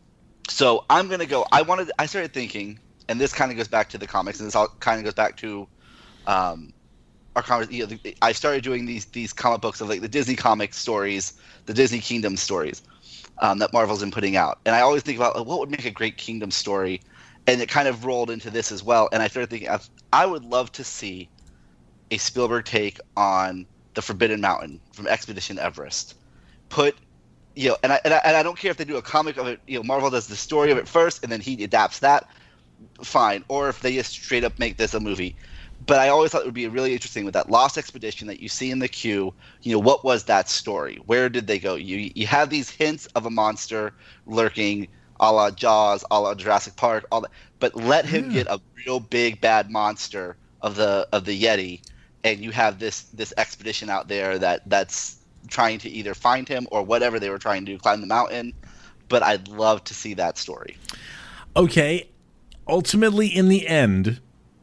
so I'm gonna go. I wanted. I started thinking, and this kind of goes back to the comics, and this all kind of goes back to um, our comics. You know, the, I started doing these these comic books of like the Disney comic stories, the Disney Kingdom stories um, that Marvel's been putting out, and I always think about like, what would make a great Kingdom story, and it kind of rolled into this as well. And I started thinking, I would love to see a Spielberg take on the Forbidden Mountain from Expedition Everest. Put, you know, and I, and I and I don't care if they do a comic of it. You know, Marvel does the story of it first, and then he adapts that. Fine. Or if they just straight up make this a movie. But I always thought it would be really interesting with that Lost Expedition that you see in the queue. You know, what was that story? Where did they go? You you have these hints of a monster lurking, a la Jaws, a la Jurassic Park, all that. But let him Yeah. get a real big bad monster of the of the Yeti. And you have this this expedition out there that that's trying to either find him or whatever they were trying to do, climb the mountain. But I'd love to see that story. Okay. Ultimately, in the end,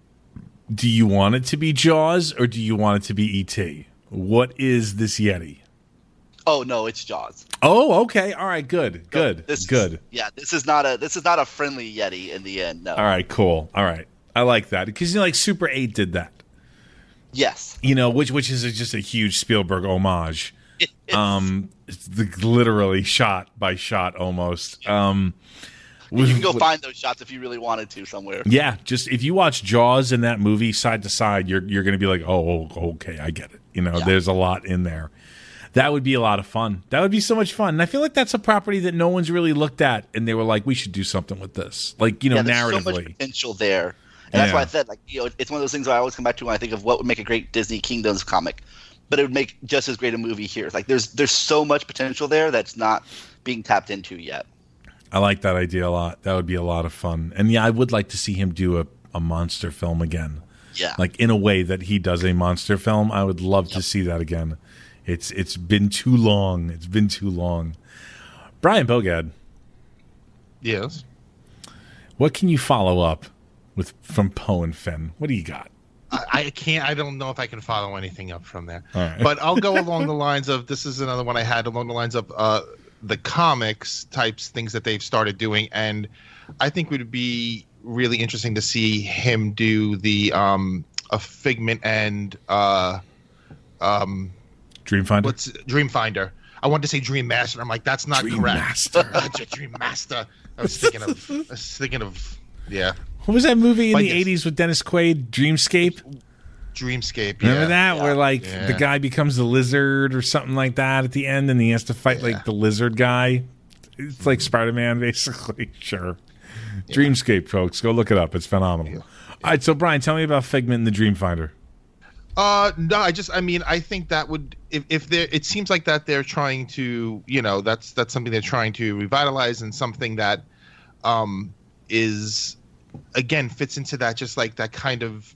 do you want it to be Jaws or do you want it to be E T? What is this Yeti? Oh no, it's Jaws. Oh, okay. All right. Good. Good. This Good. Is, yeah, this is not a this is not a friendly Yeti in the end. No. All right. Cool. All right. I like that because, you know, like Super eight did that. Yes. You know, which which is just a huge Spielberg homage. It, it's, Um, it's the, literally shot by shot almost. Um, you can go find those shots if you really wanted to somewhere. Yeah, just if you watch Jaws in that movie side to side, you're you're going to be like, oh, okay, I get it. You know, Yeah. there's a lot in there. That would be a lot of fun. That would be so much fun. And I feel like that's a property that no one's really looked at, and they were like, we should do something with this, like, you know, Yeah, there's narratively. so much potential there. And that's Yeah. why I said, like, you know, it's one of those things where I always come back to when I think of what would make a great Disney Kingdoms comic, but it would make just as great a movie here. Like, there's there's so much potential there that's not being tapped into yet. I like that idea a lot. That would be a lot of fun. And yeah, I would like to see him do a, a monster film again. Yeah. Like in a way that he does a monster film. I would love to see that again. It's it's been too long. It's been too long. Brian Bogad, Yes. what can you follow up with from Poe and Finn? What do you got? I, I can't. I don't know if I can follow anything up from there. All right. But I'll go along the lines of this is another one I had along the lines of uh, the comics types things that they've started doing, and I think it would be really interesting to see him do the um, a Figment and uh, um, Dreamfinder? what's Dreamfinder. I wanted to say Dream Master. I'm like, that's not Dream correct. Master. That's a Dream Master. I was thinking of. I was thinking of. Yeah. What was that movie in Like the it's- eighties with Dennis Quaid? Dreamscape? Dreamscape. Yeah. Remember that? Yeah. Where like Yeah. the guy becomes the lizard or something like that at the end, and he has to fight Yeah. like the lizard guy. It's like Spider-Man, basically. Sure. Dreamscape, folks. Go look it up. It's phenomenal. Yeah. All right, so Brian, tell me about Figment and the Dreamfinder. Uh, no, I just, I mean, I think that would, if, if they're, it seems like that they're trying to, you know, that's, that's something they're trying to revitalize, and something that, um, is, again, fits into that, just like that kind of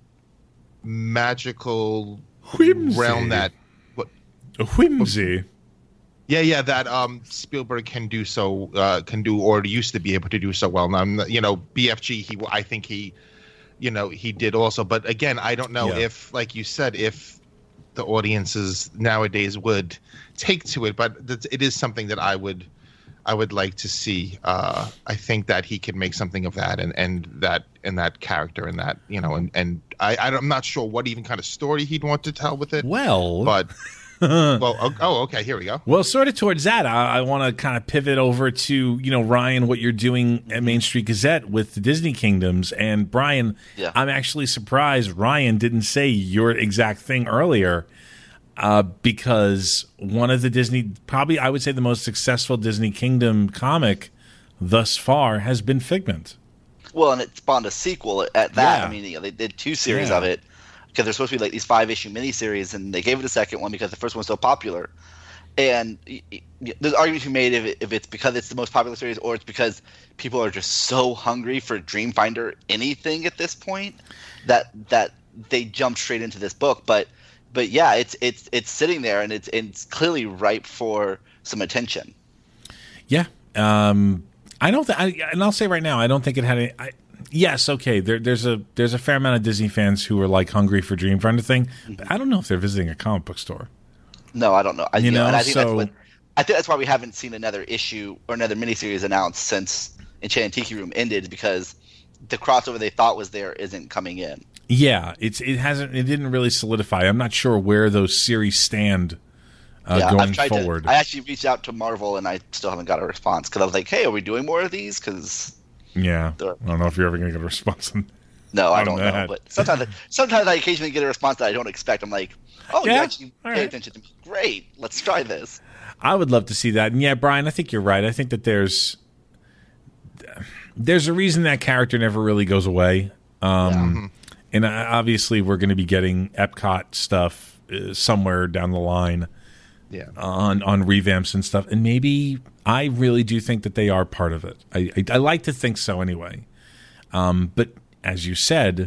magical Whimsy. realm that, what, A whimsy. yeah, yeah, that, um, Spielberg can do so, uh, can do, or used to be able to do so well. Now, you know, B F G, he, I think he, you know, he did also, but again, I don't know Yeah. if, like you said, if the audiences nowadays would take to it, but th- it is something that I would, I would like to see. Uh, I think that he could make something of that, and, and that, and that character, and that, you know, and, and I, I'm not sure what even kind of story he'd want to tell with it, Well, but, well, oh, oh, okay, here we go. well, sort of towards that, I, I want to kind of pivot over to, you know, Ryan, what you're doing at Main Street Gazette with the Disney Kingdoms. And Brian, Yeah. I'm actually surprised Ryan didn't say your exact thing earlier, uh, because one of the Disney, probably I would say the most successful Disney Kingdom comic thus far has been Figment. Well, and it spawned a sequel at that. Yeah. I mean, you know, they did two series Yeah. of it because there's supposed to be like these five issue miniseries, and they gave it a second one because the first one was so popular. And y- y- there's arguments to be made if, it, if it's because it's the most popular series, or it's because people are just so hungry for Dreamfinder anything at this point that that they jumped straight into this book. But but yeah, it's it's it's sitting there, and it's it's clearly ripe for some attention. Yeah. Um, I don't th- I, and I'll say right now, I don't think it had any. I, yes, okay. There, there's a there's a fair amount of Disney fans who are like hungry for Dreamfinder thing, but I don't know if they're visiting a comic book store. No, I don't know. I, You you know, know, and I think that's so- what I think that's why we haven't seen another issue or another miniseries announced since Enchanted Tiki Room ended, because the crossover they thought was there isn't coming in. Yeah, it's it hasn't it didn't really solidify. I'm not sure where those series stand uh, yeah, going I've tried forward. To, I actually reached out to Marvel, and I still haven't got a response because I was like, "Hey, are we doing more of these?" Because yeah, They're- I don't know if you're ever going to get a response. On, no, I On don't that. know. But sometimes, I- sometimes I occasionally get a response that I don't expect. I'm like, "Oh, Yeah? you actually All pay right. attention to me. Great, let's try this." I would love to see that. And yeah, Brian, I think you're right. I think that there's there's a reason that character never really goes away. Um, And uh, obviously, we're going to be getting Epcot stuff uh, somewhere down the line Yeah. on on revamps and stuff. And maybe I really do think that they are part of it. I I, I like to think so anyway. Um, but as you said,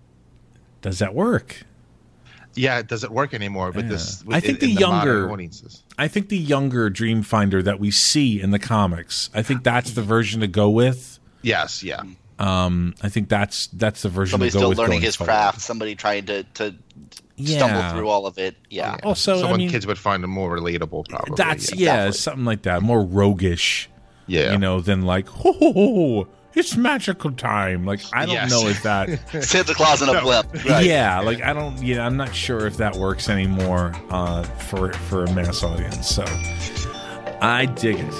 does that work? Yeah, it doesn't work anymore with Yeah. this. I think in, the in younger- modern audiences. I think the younger Dreamfinder that we see in the comics, I think that's the version to go with. Yes, yeah. Um, I think that's that's the version Somebody to go still with learning going his forward. craft. Somebody trying to to Yeah. stumble through all of it. Yeah. Also, Someone I mean, kids would find them more relatable, probably. that's yeah. yeah, Exactly. something like that, more roguish, Yeah. you know, than like, ho, ho, ho, it's magical time. Like, I don't Yes. know if that, Santa Claus in a blimp. Right. yeah, like I don't, yeah, I'm not sure if that works anymore uh, for for a mass audience. So, I dig it.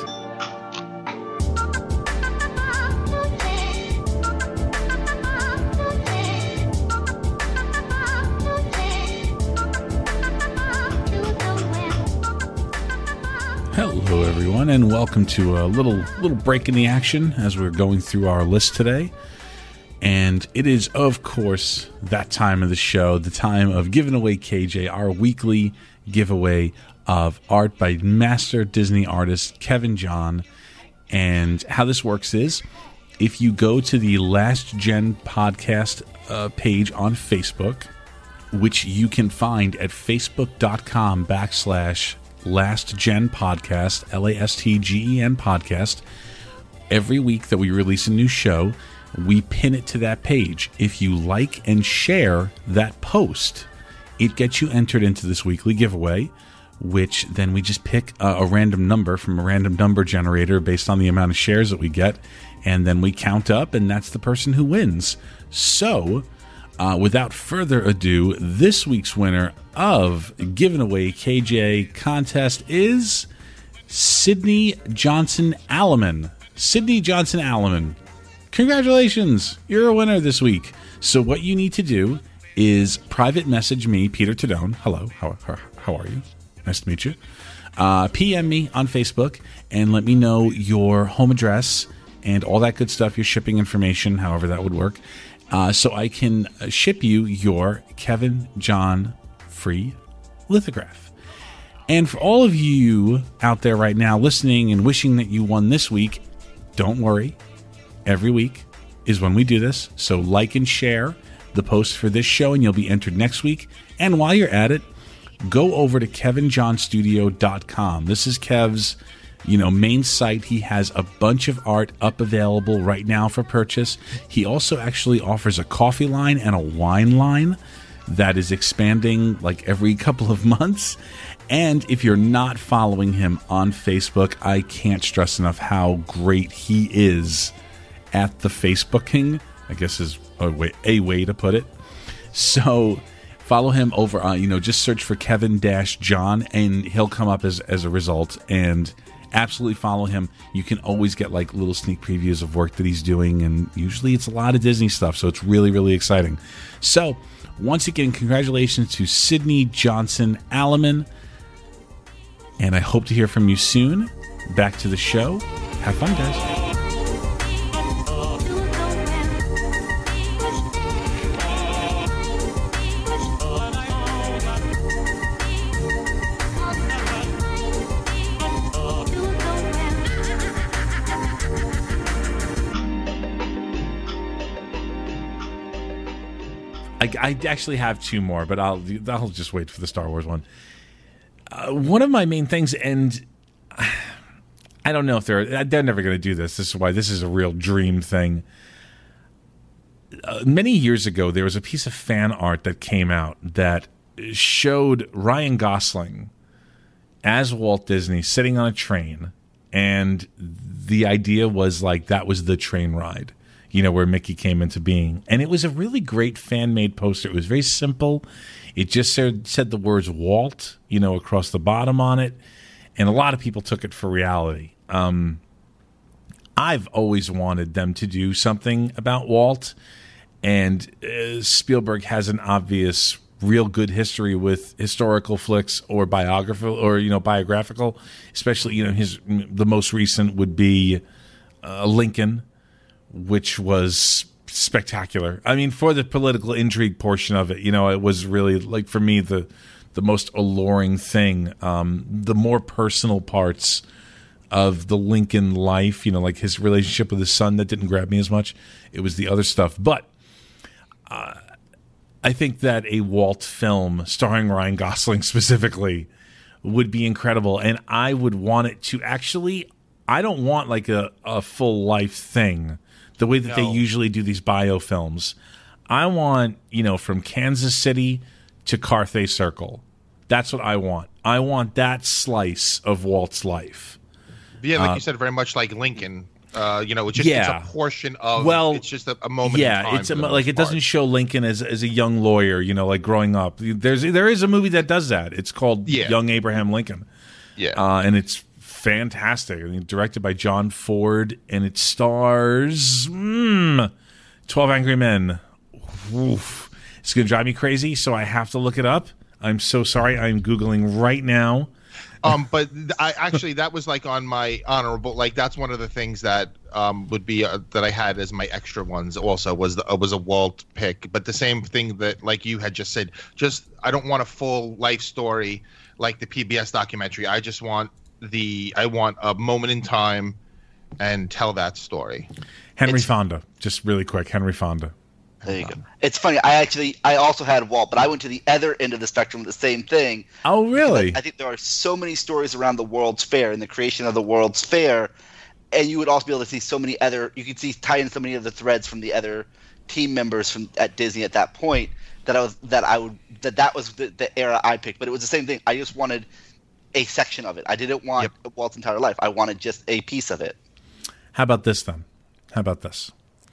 Hello, everyone, and welcome to a little little break in the action as we're going through our list today. And it is, of course, that time of the show, the time of giving away K J, our weekly giveaway of art by master Disney artist Kevin John. And how this works is, if you go to the Last Gen podcast uh, page on Facebook, which you can find at facebook.com backslash Last Gen Podcast, L A S T G E N Podcast. Every week that we release a new show, we pin it to that page. If you like and share that post, it gets you entered into this weekly giveaway, which then we just pick a, a random number from a random number generator based on the amount of shares that we get, and then we count up, and that's the person who wins. So, Uh, without further ado, this week's winner of Giving Away K J contest is Sydney Johnson Alleman. Sydney Johnson Alleman, congratulations! You're a winner this week. So what you need to do is private message me, Peter Tadone. Hello, how, how, how are you? Nice to meet you. Uh, P M me on Facebook and let me know your home address and all that good stuff, your shipping information, however that would work. Uh, so I can ship you your Kevin John free lithograph. And for all of you out there right now listening and wishing that you won this week, don't worry. Every week is when we do this. So like and share the post for this show and you'll be entered next week. And while you're at it, go over to kevin john studio dot com. This is Kev's, you know, main site. He has a bunch of art up available right now for purchase. He also actually offers a coffee line and a wine line that is expanding like every couple of months. And if you're not following him on Facebook, I can't stress enough how great he is at the Facebooking, I guess is a way, a way to put it. So follow him over on, you know, just search for Kevin Dash John and he'll come up as, as a result. And absolutely follow him. You can always get like little sneak previews of work that he's doing. And usually it's a lot of Disney stuff. So it's really, really exciting. So once again, congratulations to Sydney Johnson Alleman. And I hope to hear from you soon. Back to the show. Have fun, guys. I, I actually have two more, but I'll I'll just wait for the Star Wars one. Uh, one of my main things, and I don't know if they're they're never going to do this. This is why this is a real dream thing. Uh, many years ago, there was a piece of fan art that came out that showed Ryan Gosling as Walt Disney sitting on a train, and the idea was like that was the train ride, you know, where Mickey came into being. And it was a really great fan-made poster. It was very simple. It just said, said the words Walt, you know, across the bottom on it. And a lot of people took it for reality. Um, I've always wanted them to do something about Walt. And uh, Spielberg has an obvious, real good history with historical flicks or biographical or, you know, biographical. Especially, you know, his the most recent would be uh, Lincoln, which was spectacular. I mean, for the political intrigue portion of it, you know, it was really, like, for me, the the most alluring thing. Um, the more personal parts of the Lincoln life, you know, like his relationship with his son, that didn't grab me as much. It was the other stuff. But uh, I think that a Walt film starring Ryan Gosling specifically would be incredible. And I would want it to actually, I don't want like a, a full life thing, the way that no. they usually do these bio films. I want, you know, from Kansas City to Carthay Circle. That's what I want. I want that slice of Walt's life. Yeah, like uh, you said, very much like Lincoln. Uh, you know, it's just yeah. it's a portion of. Well, it's just a, a moment. Yeah, in time it's a, part. like it doesn't show Lincoln as as a young lawyer. You know, like growing up. There's there is a movie that does that. It's called yeah. Young Abraham Lincoln. Yeah, uh, and it's fantastic. I mean, directed by John Ford, and it stars mm, twelve Angry Men. Oof. It's going to drive me crazy, so I have to look it up. I'm so sorry. I'm Googling right now. um, but I actually, that was like on my honorable, like that's one of the things that um, would be, uh, that I had as my extra ones also was the, uh, was a Walt pick. But the same thing that like you had just said, just, I don't want a full life story like the P B S documentary. I just want the, I want a moment in time and tell that story. Henry It's- Fonda, just really quick. Henry Fonda. There you go. It's funny. I actually, I also had Walt, but I went to the other end of the spectrum, the same thing. Oh, really? I think there are so many stories around the World's Fair and the creation of the World's Fair, and you would also be able to see so many other. You could see tie in so many of the threads from the other team members from at Disney at that point that I was that I would that that was the, the era I picked. But it was the same thing. I just wanted a section of it. I didn't want yep. Walt's entire life. I wanted just a piece of it. How about this then? How about this?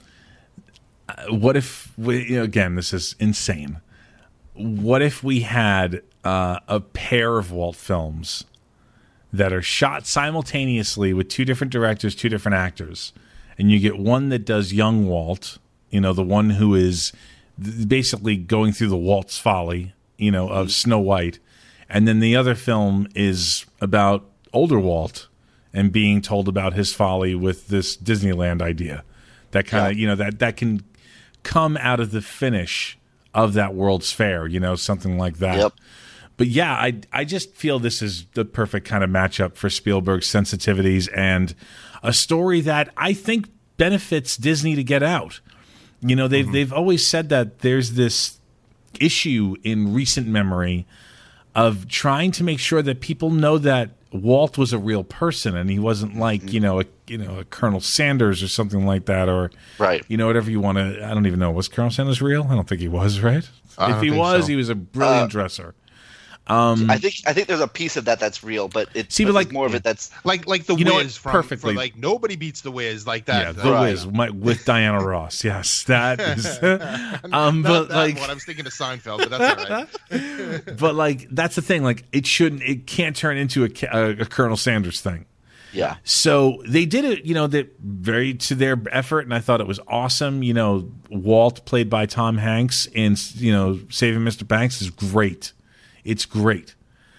What if we, you know, again, this is insane. What if we had uh, a pair of Walt films that are shot simultaneously with two different directors, two different actors, and you get one that does young Walt, you know, the one who is th- basically going through the Walt's folly, you know, of Snow White, and then the other film is about older Walt and being told about his folly with this Disneyland idea. That kind of, yeah. you know, that that can come out of the finish of that World's Fair, you know, something like that. Yep. But yeah, I I just feel this is the perfect kind of matchup for Spielberg's sensitivities and a story that I think benefits Disney to get out. You know, they've mm-hmm. they've always said that there's this issue in recent memory of trying to make sure that people know that Walt was a real person and he wasn't like, mm-hmm. you know, a, you know, a Colonel Sanders or something like that, or right. you know, whatever you want to. I don't even know. Was Colonel Sanders real? I don't think he was. Right? I if he was, so. he was a brilliant Uh, dresser. Um, I think I think there's a piece of that that's real, but it's See, but like- more of it that's Like like the You know what? Wiz from, Perfectly. from like nobody beats the Wiz like that. yeah, The Right. Wiz my, with Diana Ross. Yes, that is. um, Not but that like, one. I was thinking of Seinfeld, but that's all right. but like, that's the thing. Like, it shouldn't. It can't turn into a, ca- a, a Colonel Sanders thing. yeah. So they did it, you know, that very to their effort, and I thought it was awesome. You know, Walt, played by Tom Hanks in, you know, Saving Mister Banks, is great. It's great.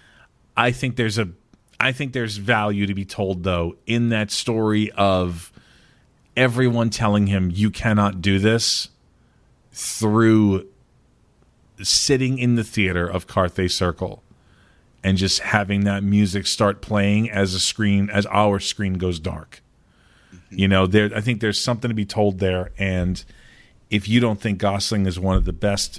I think there's a, I think there's value to be told though in that story of everyone telling him you cannot do this through sitting in the theater of Carthay Circle and just having that music start playing as a screen as our screen goes dark. Mm-hmm. You know, there I think there's something to be told there, and if you don't think Gosling is one of the best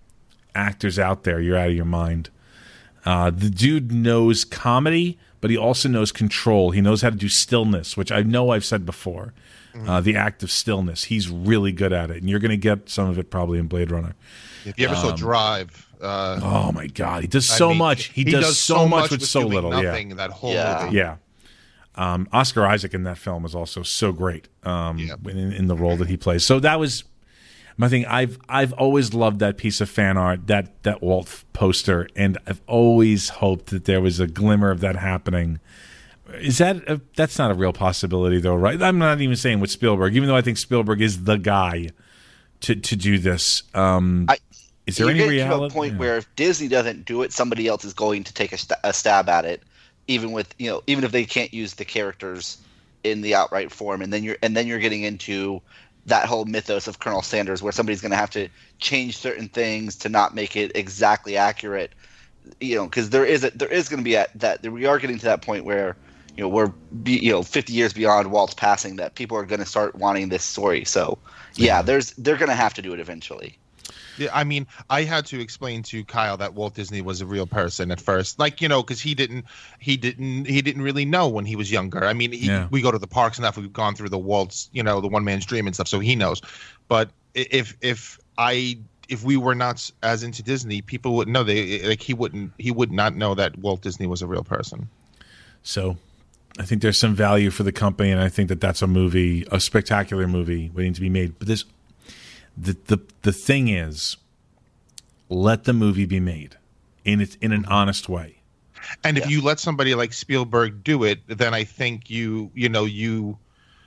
actors out there, you're out of your mind. Uh, the dude knows comedy, but he also knows control. He knows how to do stillness, which I know I've said before. Mm-hmm. Uh, the act of stillness. He's really good at it, and you're going to get some of it probably in Blade Runner. If you ever saw Drive, uh, Oh my God, he does so I mean, much. He, does, so much with so doing little. Nothing, Yeah, that whole Yeah. movie. yeah. Um, Oscar Isaac in that film is also so great um, Yeah. in, in the role that he plays. So that was my thing. I've I've always loved that piece of fan art, that that Walt poster, and I've always hoped that there was a glimmer of that happening. Is that a, that's not a real possibility though, right? I'm not even saying with Spielberg, even though I think Spielberg is the guy to to do this. Um, I, is there You're any getting reality? to a point Yeah. where if Disney doesn't do it, somebody else is going to take a, st- a stab at it, even with you know, even if they can't use the characters in the outright form, and then you're and then you're getting into that whole mythos of Colonel Sanders, where somebody's going to have to change certain things to not make it exactly accurate. You know, because there is a, there is going to be at that we are getting to that point where you know we're be, you know fifty years beyond Walt's passing, that people are going to start wanting this story. So yeah, there's they're going to have to do it eventually. Yeah, I mean, I had to explain to Kyle that Walt Disney was a real person at first, like you know, because he didn't, he didn't, he didn't really know when he was younger. I mean, he, Yeah. we go to the parks and stuff. We've gone through the Walt's, you know, the One Man's Dream and stuff, so he knows. But if if I if we were not as into Disney, people wouldn't know. They like he wouldn't he would not know that Walt Disney was a real person. So I think there's some value for the company, and I think that that's a movie, a spectacular movie waiting to be made. But this, the the the thing is, let the movie be made in its in an honest way. And if Yeah. you let somebody like Spielberg do it, then I think you you know you.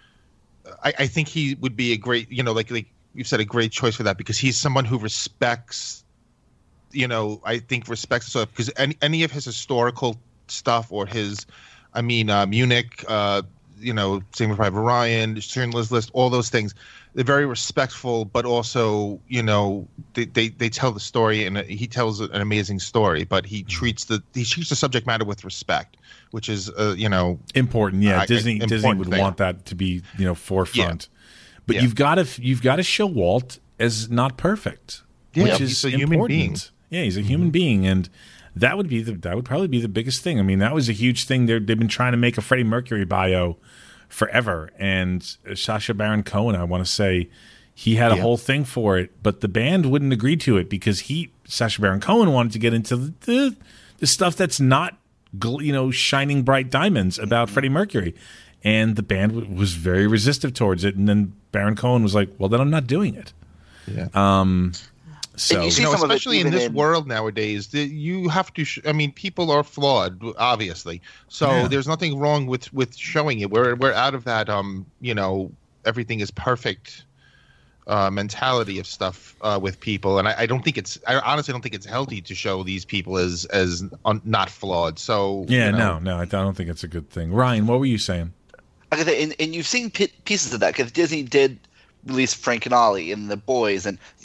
I, I think he would be a great you know like like you've said a great choice for that, because he's someone who respects. You know, I think respects stuff, because any any of his historical stuff or his, I mean, uh, Munich, uh, you know, Saving Private Ryan, Schindler's List, all those things. They're very respectful, but also, you know, they, they, they tell the story, and he tells an amazing story. But he treats the he treats the subject matter with respect, which is, uh, you know, Important, yeah. I- Disney important Disney would thing. want that to be, you know, forefront. But Yeah. you've got to you've got to show Walt as not perfect, Yeah, which he's is a human important. being. Yeah, he's a human being, and that would be the that would probably be the biggest thing. I mean, that was a huge thing. They're, they've been trying to make a Freddie Mercury bio forever, and Sacha Baron Cohen, I want to say, he had a Yeah. whole thing for it, but the band wouldn't agree to it because he Sacha Baron Cohen wanted to get into the the, the stuff that's not gl- you know shining bright diamonds about Freddie Mercury, and the band w- was very resistive towards it. And then Baron Cohen was like, "Well, then I'm not doing it." yeah. Um, so And you see You know, some of it especially in even this in- world nowadays, the, you have to. Sh- I mean, people are flawed, obviously. So Yeah. there's nothing wrong with, with showing it. We're we're out of that. Um, you know, everything is perfect uh, mentality of stuff uh, with people, and I, I don't think it's. I honestly don't think it's healthy to show these people as as un- not flawed. So yeah, you know, no, no, I don't think it's a good thing. Ryan, what were you saying? Like I said, and, and you've seen pi- pieces of that because Disney did release Frank and Ollie and The Boys, and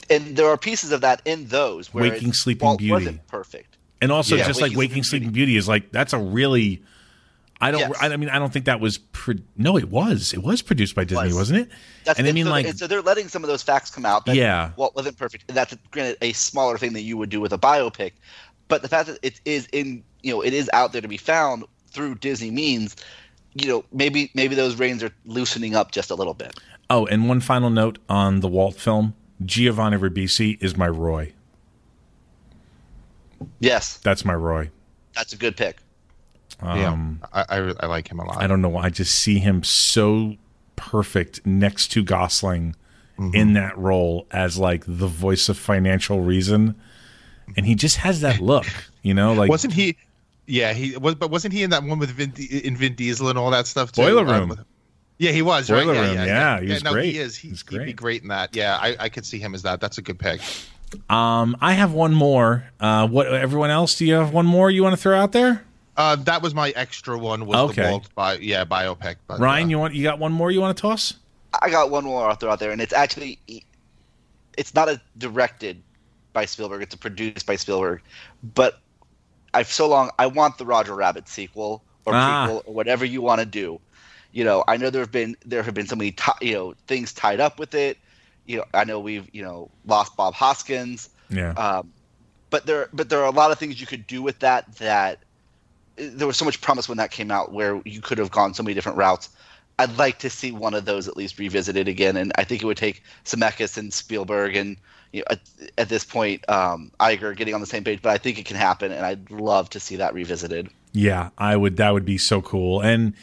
and there are pieces of that in those where Waking it's, Sleeping Walt Beauty wasn't perfect. And also, Yeah, just like Waking Waking Sleeping Sleeping Beauty is like that's a really. I don't. Yes. I mean, I don't think that was. Pro- no, it was. It was produced by Disney, Was. wasn't it? That's, and I mean, so, like, and so they're letting some of those facts come out. That Yeah. Walt wasn't perfect. And that's granted a smaller thing than you would do with a biopic, but the fact that it is in, you know, it is out there to be found through Disney means, you know, maybe maybe those reins are loosening up just a little bit. oh, and one final note on the Walt film: Giovanni Ribisi is my Roy. Yes, That's my Roy. that's a good pick. Um, yeah, I, I I like him a lot. I don't know. I just see him so perfect next to Gosling Mm-hmm. in that role as like the voice of financial reason, and he just has that look. You know, like wasn't he? Yeah, he was, but wasn't he in that one with Vin, in Vin Diesel and all that stuff too? Boiler Room. Um, yeah, he was. Boiler right? Yeah, Room, yeah, yeah, he was no, great. He is. He, He's He'd be great. great in that. Yeah, I, I could see him as that. That's a good pick. Um, I have one more. Uh, what? Everyone else? Do you have one more you want to throw out there? Uh, that was my extra one. Was Okay. the Walt bi- yeah biopic? But, Ryan, uh, you want? You got one more you want to toss? I got one more I'll throw out there, and it's actually it's not a directed by Spielberg; it's a produced by Spielberg. But I've so long I want the Roger Rabbit sequel or Ah. prequel or whatever you want to do. You know, I know there have been there have been so many ti you know things tied up with it. You know, I know we've you know lost Bob Hoskins. Yeah. Um, but there but there are a lot of things you could do with that. That there was so much promise when that came out, where you could have gone so many different routes. I'd like to see one of those at least revisited again, and I think it would take Zemeckis and Spielberg and you know, at, at this point um, Iger getting on the same page. But I think it can happen, and I'd love to see that revisited. Yeah, I would. That would be so cool. And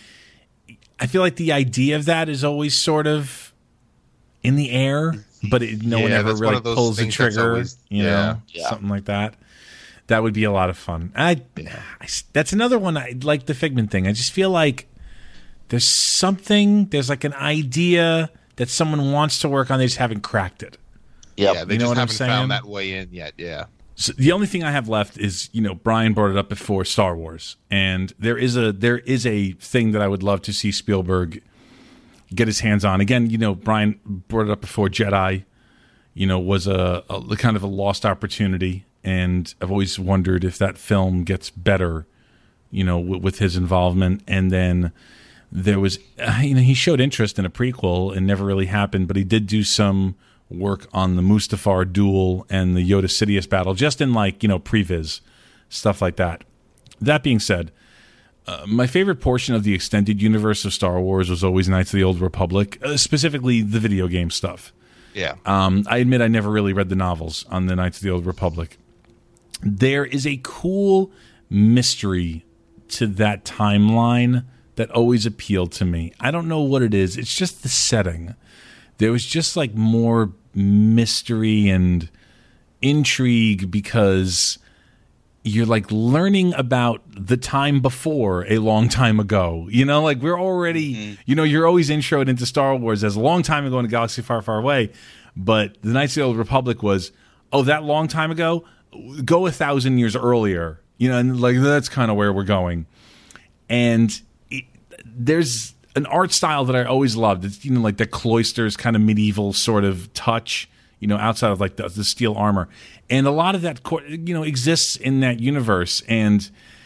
I feel like the idea of that is always sort of in the air, but it, no one Yeah, ever that's one really of those pulls the things that's trigger. always- you yeah. know, Yeah. something like that. That would be a lot of fun. I, I that's another one. I like the Figment thing. I just feel like there's something. There's like an idea that someone wants to work on. They just haven't cracked it. Yep. Yeah, they You know just what I'm haven't saying? found that way in yet. Yeah. So the only thing I have left is, you know, Brian brought it up before, Star Wars, and there is a there is a thing that I would love to see Spielberg get his hands on. Again, you know, Brian brought it up before. Jedi, you know, was a, a kind of a lost opportunity, and I've always wondered if that film gets better, you know, w- with his involvement. And then there was, uh, you know, he showed interest in a prequel and never really happened, but he did do some work on the Mustafar duel and the Yoda Sidious battle, just in like, you know, previs, stuff like that. That being said, uh, my favorite portion of the extended universe of Star Wars was always Knights of the Old Republic, uh, specifically the video game stuff. Yeah. Um, I admit I never really read the novels on the Knights of the Old Republic. There is a cool mystery to that timeline that always appealed to me. I don't know what it is. It's just the setting. There was just like more mystery and intrigue because you're like learning about the time before a long time ago. You know, like we're already, mm-hmm. you know, you're always introed into Star Wars as a long time ago in a galaxy far, far away. But the Knights of the Old Republic was, oh, that long time ago? Go a thousand years earlier. You know, and like that's kind of where we're going. And it, there's an art style that I always loved. It's, you know, like the cloisters kind of medieval sort of touch, you know, outside of like the, the steel armor. And a lot of that, you know, exists in that universe. And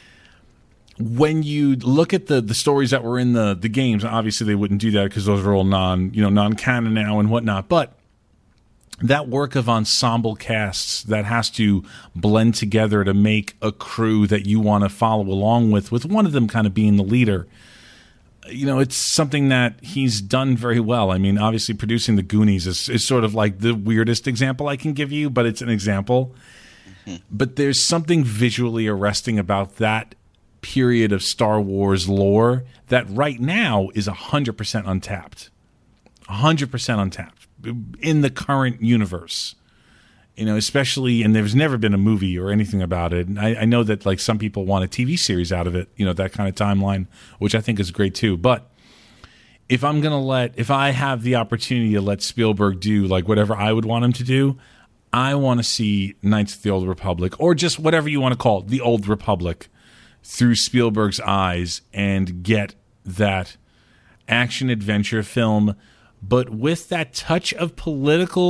when you look at the the stories that were in the the games, obviously they wouldn't do that because those are all non, you know, non-canon now and whatnot. But that work of ensemble casts that has to blend together to make a crew that you want to follow along with, with one of them kind of being the leader, you know, it's something that he's done very well. I mean, obviously producing the Goonies is, is sort of like the weirdest example I can give you, but it's an example. Mm-hmm. But there's something visually arresting about that period of Star Wars lore that right now is one hundred percent untapped. one hundred percent untapped in the current universe. You know, especially, and there's never been a movie or anything about it. And I, I know that like some people want a T V series out of it, you know, that kind of timeline, which I think is great too. But if I'm going to let, if I have the opportunity to let Spielberg do like whatever I would want him to do, I want to see Knights of the Old Republic, or just whatever you want to call it, the Old Republic, through Spielberg's eyes and get that action adventure film, but with that touch of political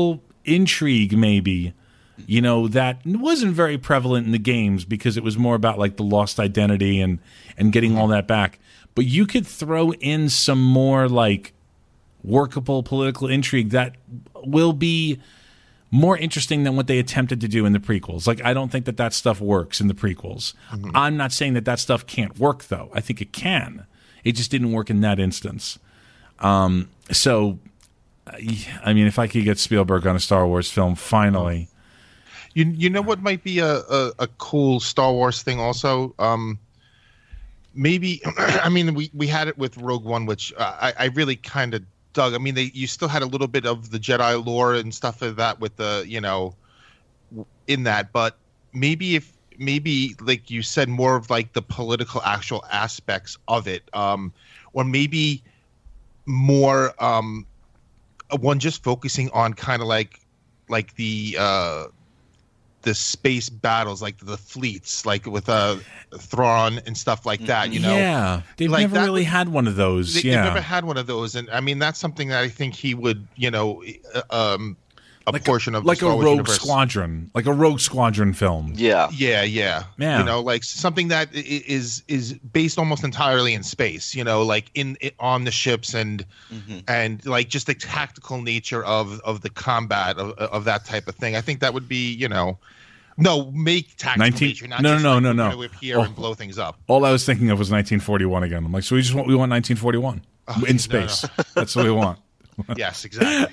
intrigue, maybe, you know, that wasn't very prevalent in the games because it was more about like the lost identity and, and getting all that back. But you could throw in some more like workable political intrigue that will be more interesting than what they attempted to do in the prequels. Like, I don't think that that stuff works in the prequels. Mm-hmm. I'm not saying that that stuff can't work, though. I think it can. It just didn't work in that instance. Um, so, I mean, if I could get Spielberg on a Star Wars film, finally. You you know what might be a, a, a cool Star Wars thing also? Um, maybe, I mean, we, we had it with Rogue One, which I, I really kind of dug. I mean, they you still had a little bit of the Jedi lore and stuff like that with the, you know, in that. But maybe if, maybe like you said, more of like the political actual aspects of it. Um, or maybe more um, one just focusing on kind of like, like the, uh, the space battles, like the fleets, like with uh, Thrawn and stuff like that, you know? Yeah, they've like never that, really had one of those. They, yeah. They've never had one of those. And I mean, that's something that I think he would, you know, um, a like portion a, of like the Star a Wars Rogue universe. Squadron, like a Rogue Squadron film. Yeah. Yeah, yeah. Yeah. You know, like something that is is based almost entirely in space, you know, like in, in on the ships and mm-hmm. and like just the tactical nature of, of the combat of, of that type of thing. I think that would be, you know, No, make tactical nineteen nature, not no, just no, like no, we're no, gonna no. whip here Oh. and blow things up. All I was thinking of was nineteen forty-one again. I'm like, so we just want we want nineteen forty-one Oh, in no, space. no. That's what we want. Yes, exactly.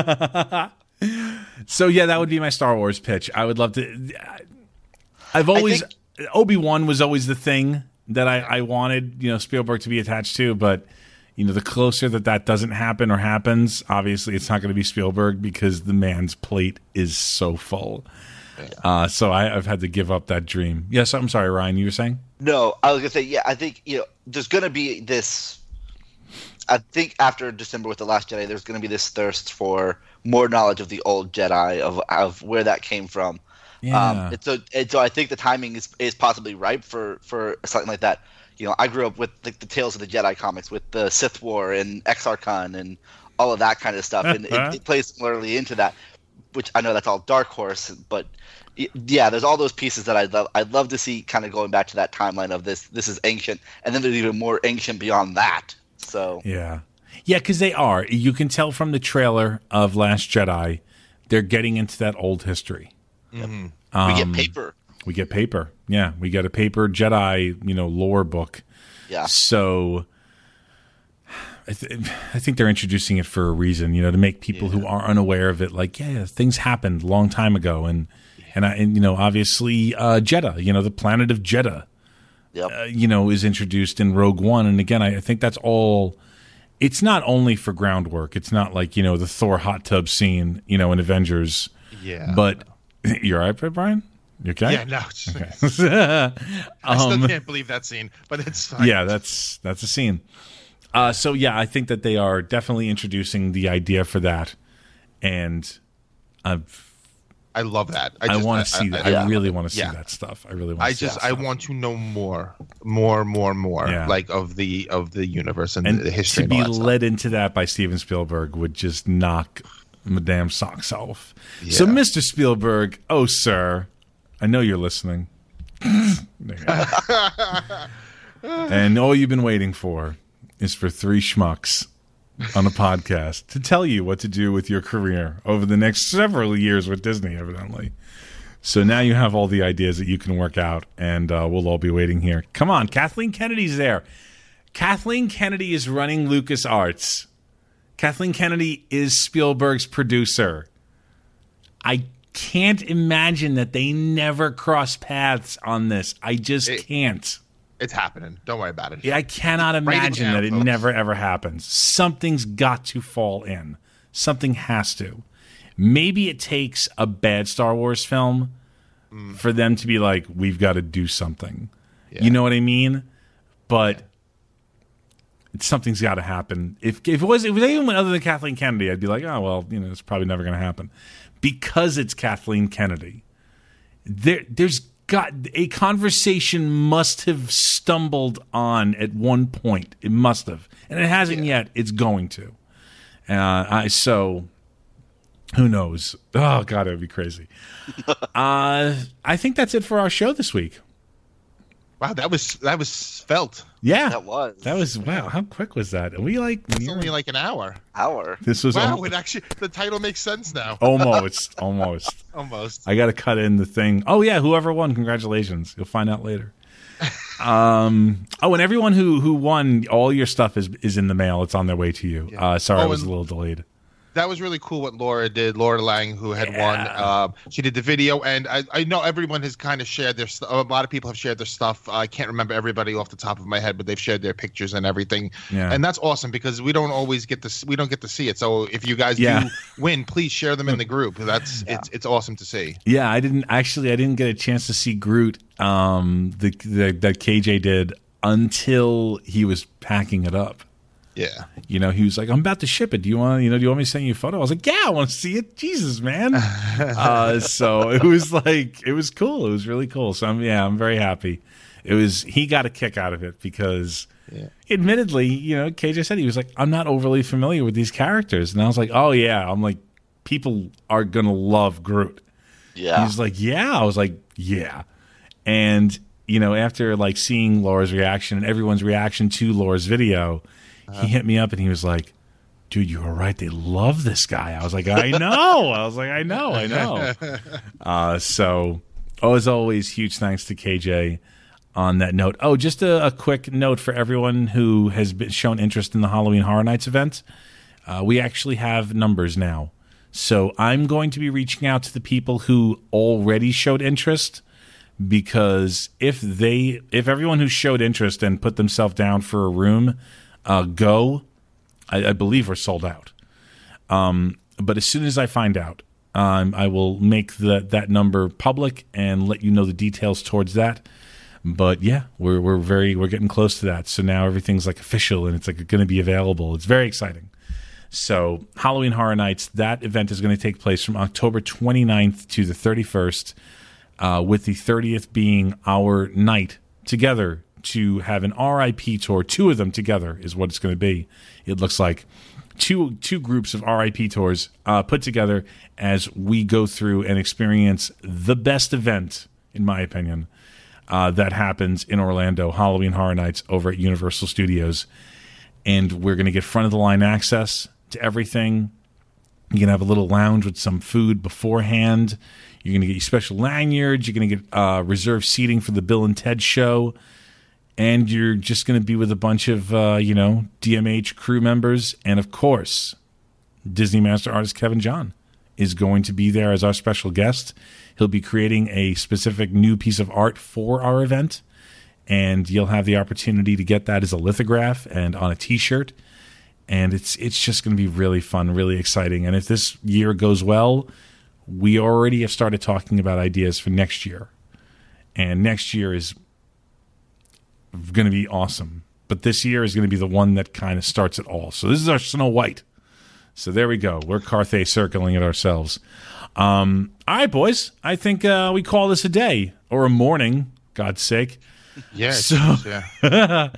So yeah, that would be my Star Wars pitch. I would love to. I've always think- Obi-Wan was always the thing that I, I wanted, you know, Spielberg to be attached to, but you know, the closer that that doesn't happen or happens, obviously it's not going to be Spielberg because the man's plate is so full. Uh, so I, I've had to give up that dream. Yes, I'm sorry, Ryan, you were saying? No, I was gonna say, yeah, I think, you know, there's gonna be this. I think after December with The Last Jedi, there's gonna be this thirst for more knowledge of the old Jedi, of of where that came from. Yeah. Um, and so, and so I think the timing is, is possibly ripe for, for something like that. You know, I grew up with like the Tales of the Jedi comics, with the Sith War and Exarchon and all of that kind of stuff, and it, it plays similarly into that. Which I know that's all Dark Horse, but yeah, there's all those pieces that I'd love. I'd love to see kind of going back to that timeline of this. This is ancient, and then there's even more ancient beyond that. So yeah, yeah, because they are. You can tell from the trailer of Last Jedi, they're getting into that old history. Mm-hmm. Um, we get paper. We get paper. Yeah, we get a paper Jedi, you know, lore book. Yeah. So I, th- I think they're introducing it for a reason, you know, to make people yeah. who are unaware of it, like, yeah, things happened a long time ago, and and, I, and you know, obviously, uh, Jeddah, you know, the planet of Jeddah, yep. uh, you know, is introduced in Rogue One, and again, I, I think that's all. It's not only for groundwork. It's not like, you know, the Thor hot tub scene, you know, in Avengers. Yeah. But you're all right, Brian? You okay? Yeah, no. Okay. I still um, can't believe that scene, but it's fine. Yeah, that's that's a scene. Uh, so yeah, I think that they are definitely introducing the idea for that, and I've, I love that. I, just, I want to see that. I, I really want to see yeah. that stuff. I really want. I to see just that I stuff. want to know more, more, more, more, Yeah. like of the of the universe and, and the, the history. to be and all that led into that by Steven Spielberg would just knock my damn socks off. Yeah. So, Mister Spielberg, oh sir, I know you're listening, and all you've been waiting for is for three schmucks on a podcast to tell you what to do with your career over the next several years with Disney, evidently. So now you have all the ideas that you can work out, and uh, we'll all be waiting here. Come on, Kathleen Kennedy's there. Kathleen Kennedy is running LucasArts. Kathleen Kennedy is Spielberg's producer. I can't imagine that they never cross paths on this. I just It- can't. It's happening. Don't worry about it. Yeah, I cannot Write it imagine down, that it folks. never ever happens. Something's got to fall in. Something has to. Maybe it takes a bad Star Wars film mm. for them to be like, we've got to do something. Yeah. You know what I mean? But yeah. something's got to happen. If if it was if it was anyone other than Kathleen Kennedy, I'd be like, oh well, you know, it's probably never going to happen. Because it's Kathleen Kennedy, there there's got a conversation must have stumbled on at one point. It must have, and it hasn't yeah. yet. It's going to. Uh, I so Who knows? Oh, God, it would be crazy. uh, I think that's it for our show this week. Wow, that was that was felt. Yeah, That was. that was wow. How quick was that? Are we like It's near- only like an hour. Hour. this was Wow, al- it actually the title makes sense now. almost almost. Almost. I got to cut in the thing. Oh yeah, whoever won, congratulations. You'll find out later. um. Oh, and everyone who who won, all your stuff is is in the mail. It's on their way to you. Uh, sorry, Oh, I was a and- little delayed. That was really cool what Laura did. Laura Lang, who had won, Yeah. um, she did the video, and I, I know everyone has kind of shared their stuff. A lot of people have shared their stuff. I can't remember everybody off the top of my head, but they've shared their pictures and everything. Yeah. And that's awesome because we don't always get to we don't get to see it. So if you guys Yeah. do win, please share them in the group. That's it's it's awesome to see. Yeah, I didn't actually. I didn't get a chance to see Groot. Um, the, the that K J did until he was packing it up. Yeah. You know, he was like, "I'm about to ship it. Do you want? You know, do you want me to send you a photo?" I was like, "Yeah, I want to see it." Jesus, man. uh, so it was like, it was cool. It was really cool. So I'm, yeah, I'm very happy. It was. He got a kick out of it because, Yeah. admittedly, you know, K J said he was like, "I'm not overly familiar with these characters," and I was like, "Oh yeah." I'm like, people are gonna love Groot. Yeah. He's like, yeah. I was like, yeah. And, you know, after like seeing Laura's reaction and everyone's reaction to Laura's video, uh-huh. he hit me up and he was like, dude, you were right. They love this guy. I was like, I know. I was like, I know, I know. Uh, so, oh, as always, huge thanks to K J on that note. Oh, just a, a quick note for everyone who has been shown interest in the Halloween Horror Nights event. Uh, we actually have numbers now. So I'm going to be reaching out to the people who already showed interest, because if they, if everyone who showed interest and put themselves down for a room, uh, go, I, I believe we're sold out. Um, but as soon as I find out, um, I will make the, that number public and let you know the details towards that. But yeah, we're we're very we're getting close to that. So now everything's like official and it's like going to be available. It's very exciting. So Halloween Horror Nights, that event is going to take place from October twenty-ninth to the thirty-first, uh, with the thirtieth being our night together to have an R I P tour. Two of them together is what it's going to be. It looks like two two groups of R I P tours uh, put together as we go through and experience the best event, in my opinion, uh, that happens in Orlando, Halloween Horror Nights over at Universal Studios. And we're going to get front-of-the-line access to everything. You're going to have a little lounge with some food beforehand. You're going to get your special lanyards. You're going to get uh, reserved seating for the Bill and Ted show. And you're just going to be with a bunch of, uh, you know, D M H crew members. And, of course, Disney Master Artist Kevin John is going to be there as our special guest. He'll be creating a specific new piece of art for our event. And you'll have the opportunity to get that as a lithograph and on a T-shirt. And it's it's just going to be really fun, really exciting. And if this year goes well, we already have started talking about ideas for next year. And next year is going to be awesome. But this year is going to be the one that kind of starts it all. So this is our Snow White. So there we go. We're Carthay circling it ourselves. Um, all right, boys. I think uh, we call this a day or a morning, God's sake. Yeah. So, yeah.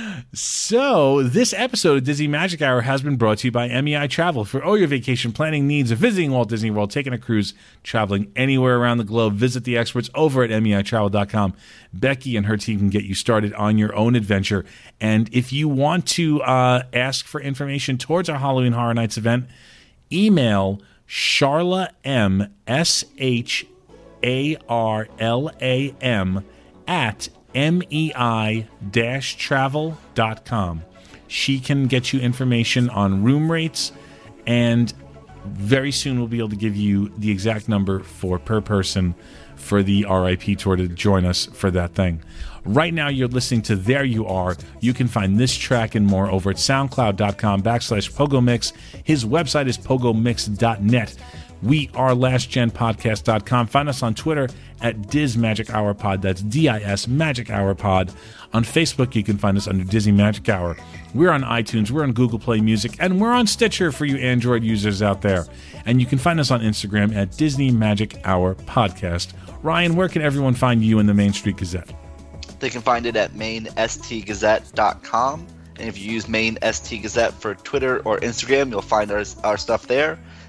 so this episode of Disney Magic Hour has been brought to you by M E I Travel. For all your vacation planning needs of visiting Walt Disney World, taking a cruise, traveling anywhere around the globe, visit the experts over at M E I travel dot com. Becky and her team can get you started on your own adventure. And if you want to uh, ask for information towards our Halloween Horror Nights event, email Sharla M, S H A R L A M, at M E I travel dot com. She can get you information on room rates, and very soon we'll be able to give you the exact number for per person for the R I P tour to join us for that thing. Right now you're listening to There You Are. You can find this track and more over at soundcloud dot com backslash pogomix. His website is pogomix dot net. We are last gen podcast dot com. Find us on Twitter at Diz Magic Hour Pod. That's D I S Magic Hour Pod. On Facebook, you can find us under Disney Magic Hour. We're on iTunes, we're on Google Play Music, and we're on Stitcher for you Android users out there. And you can find us on Instagram at Disney Magic Hour Podcast. Ryan, where can everyone find you in the Main Street Gazette? They can find it at main s t gazette dot com. And if you use Main S T Gazette for Twitter or Instagram, you'll find our, our stuff there.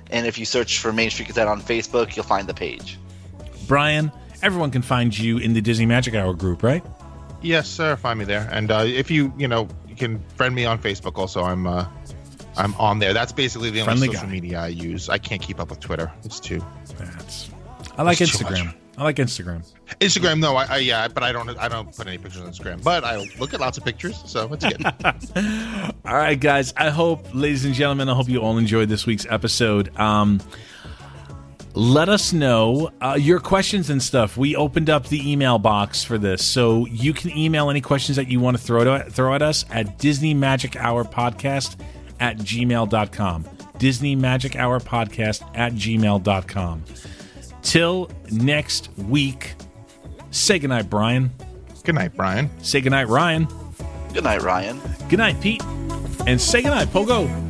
And if you search for Main Street Gazette on Facebook, you'll find the page. Brian, everyone can find you in the Disney Magic Hour group, right? Yes, sir. Find me there. And uh, if you, you know, you can friend me on Facebook also. I'm uh, I'm on there. That's basically the only Friendly social guy. media I use. I can't keep up with Twitter. It's too. That's. I like It's too Instagram. much. I like Instagram. Instagram, no, I, I yeah, but I don't I don't put any pictures on Instagram. But I look at lots of pictures, so it's good. All right, guys. I hope, ladies and gentlemen, I hope you all enjoyed this week's episode. Um, let us know uh, your questions and stuff. We opened up the email box for this, so you can email any questions that you want to throw to, throw at us at Disney Magic Hour Podcast at gmail dot com. Disney Magic Hour Podcast at gmail dot com. Till next week, say goodnight, Brian. Good night, Brian. Say goodnight, Ryan. Good night, Ryan. Good night, Pete. And say goodnight, Pogo.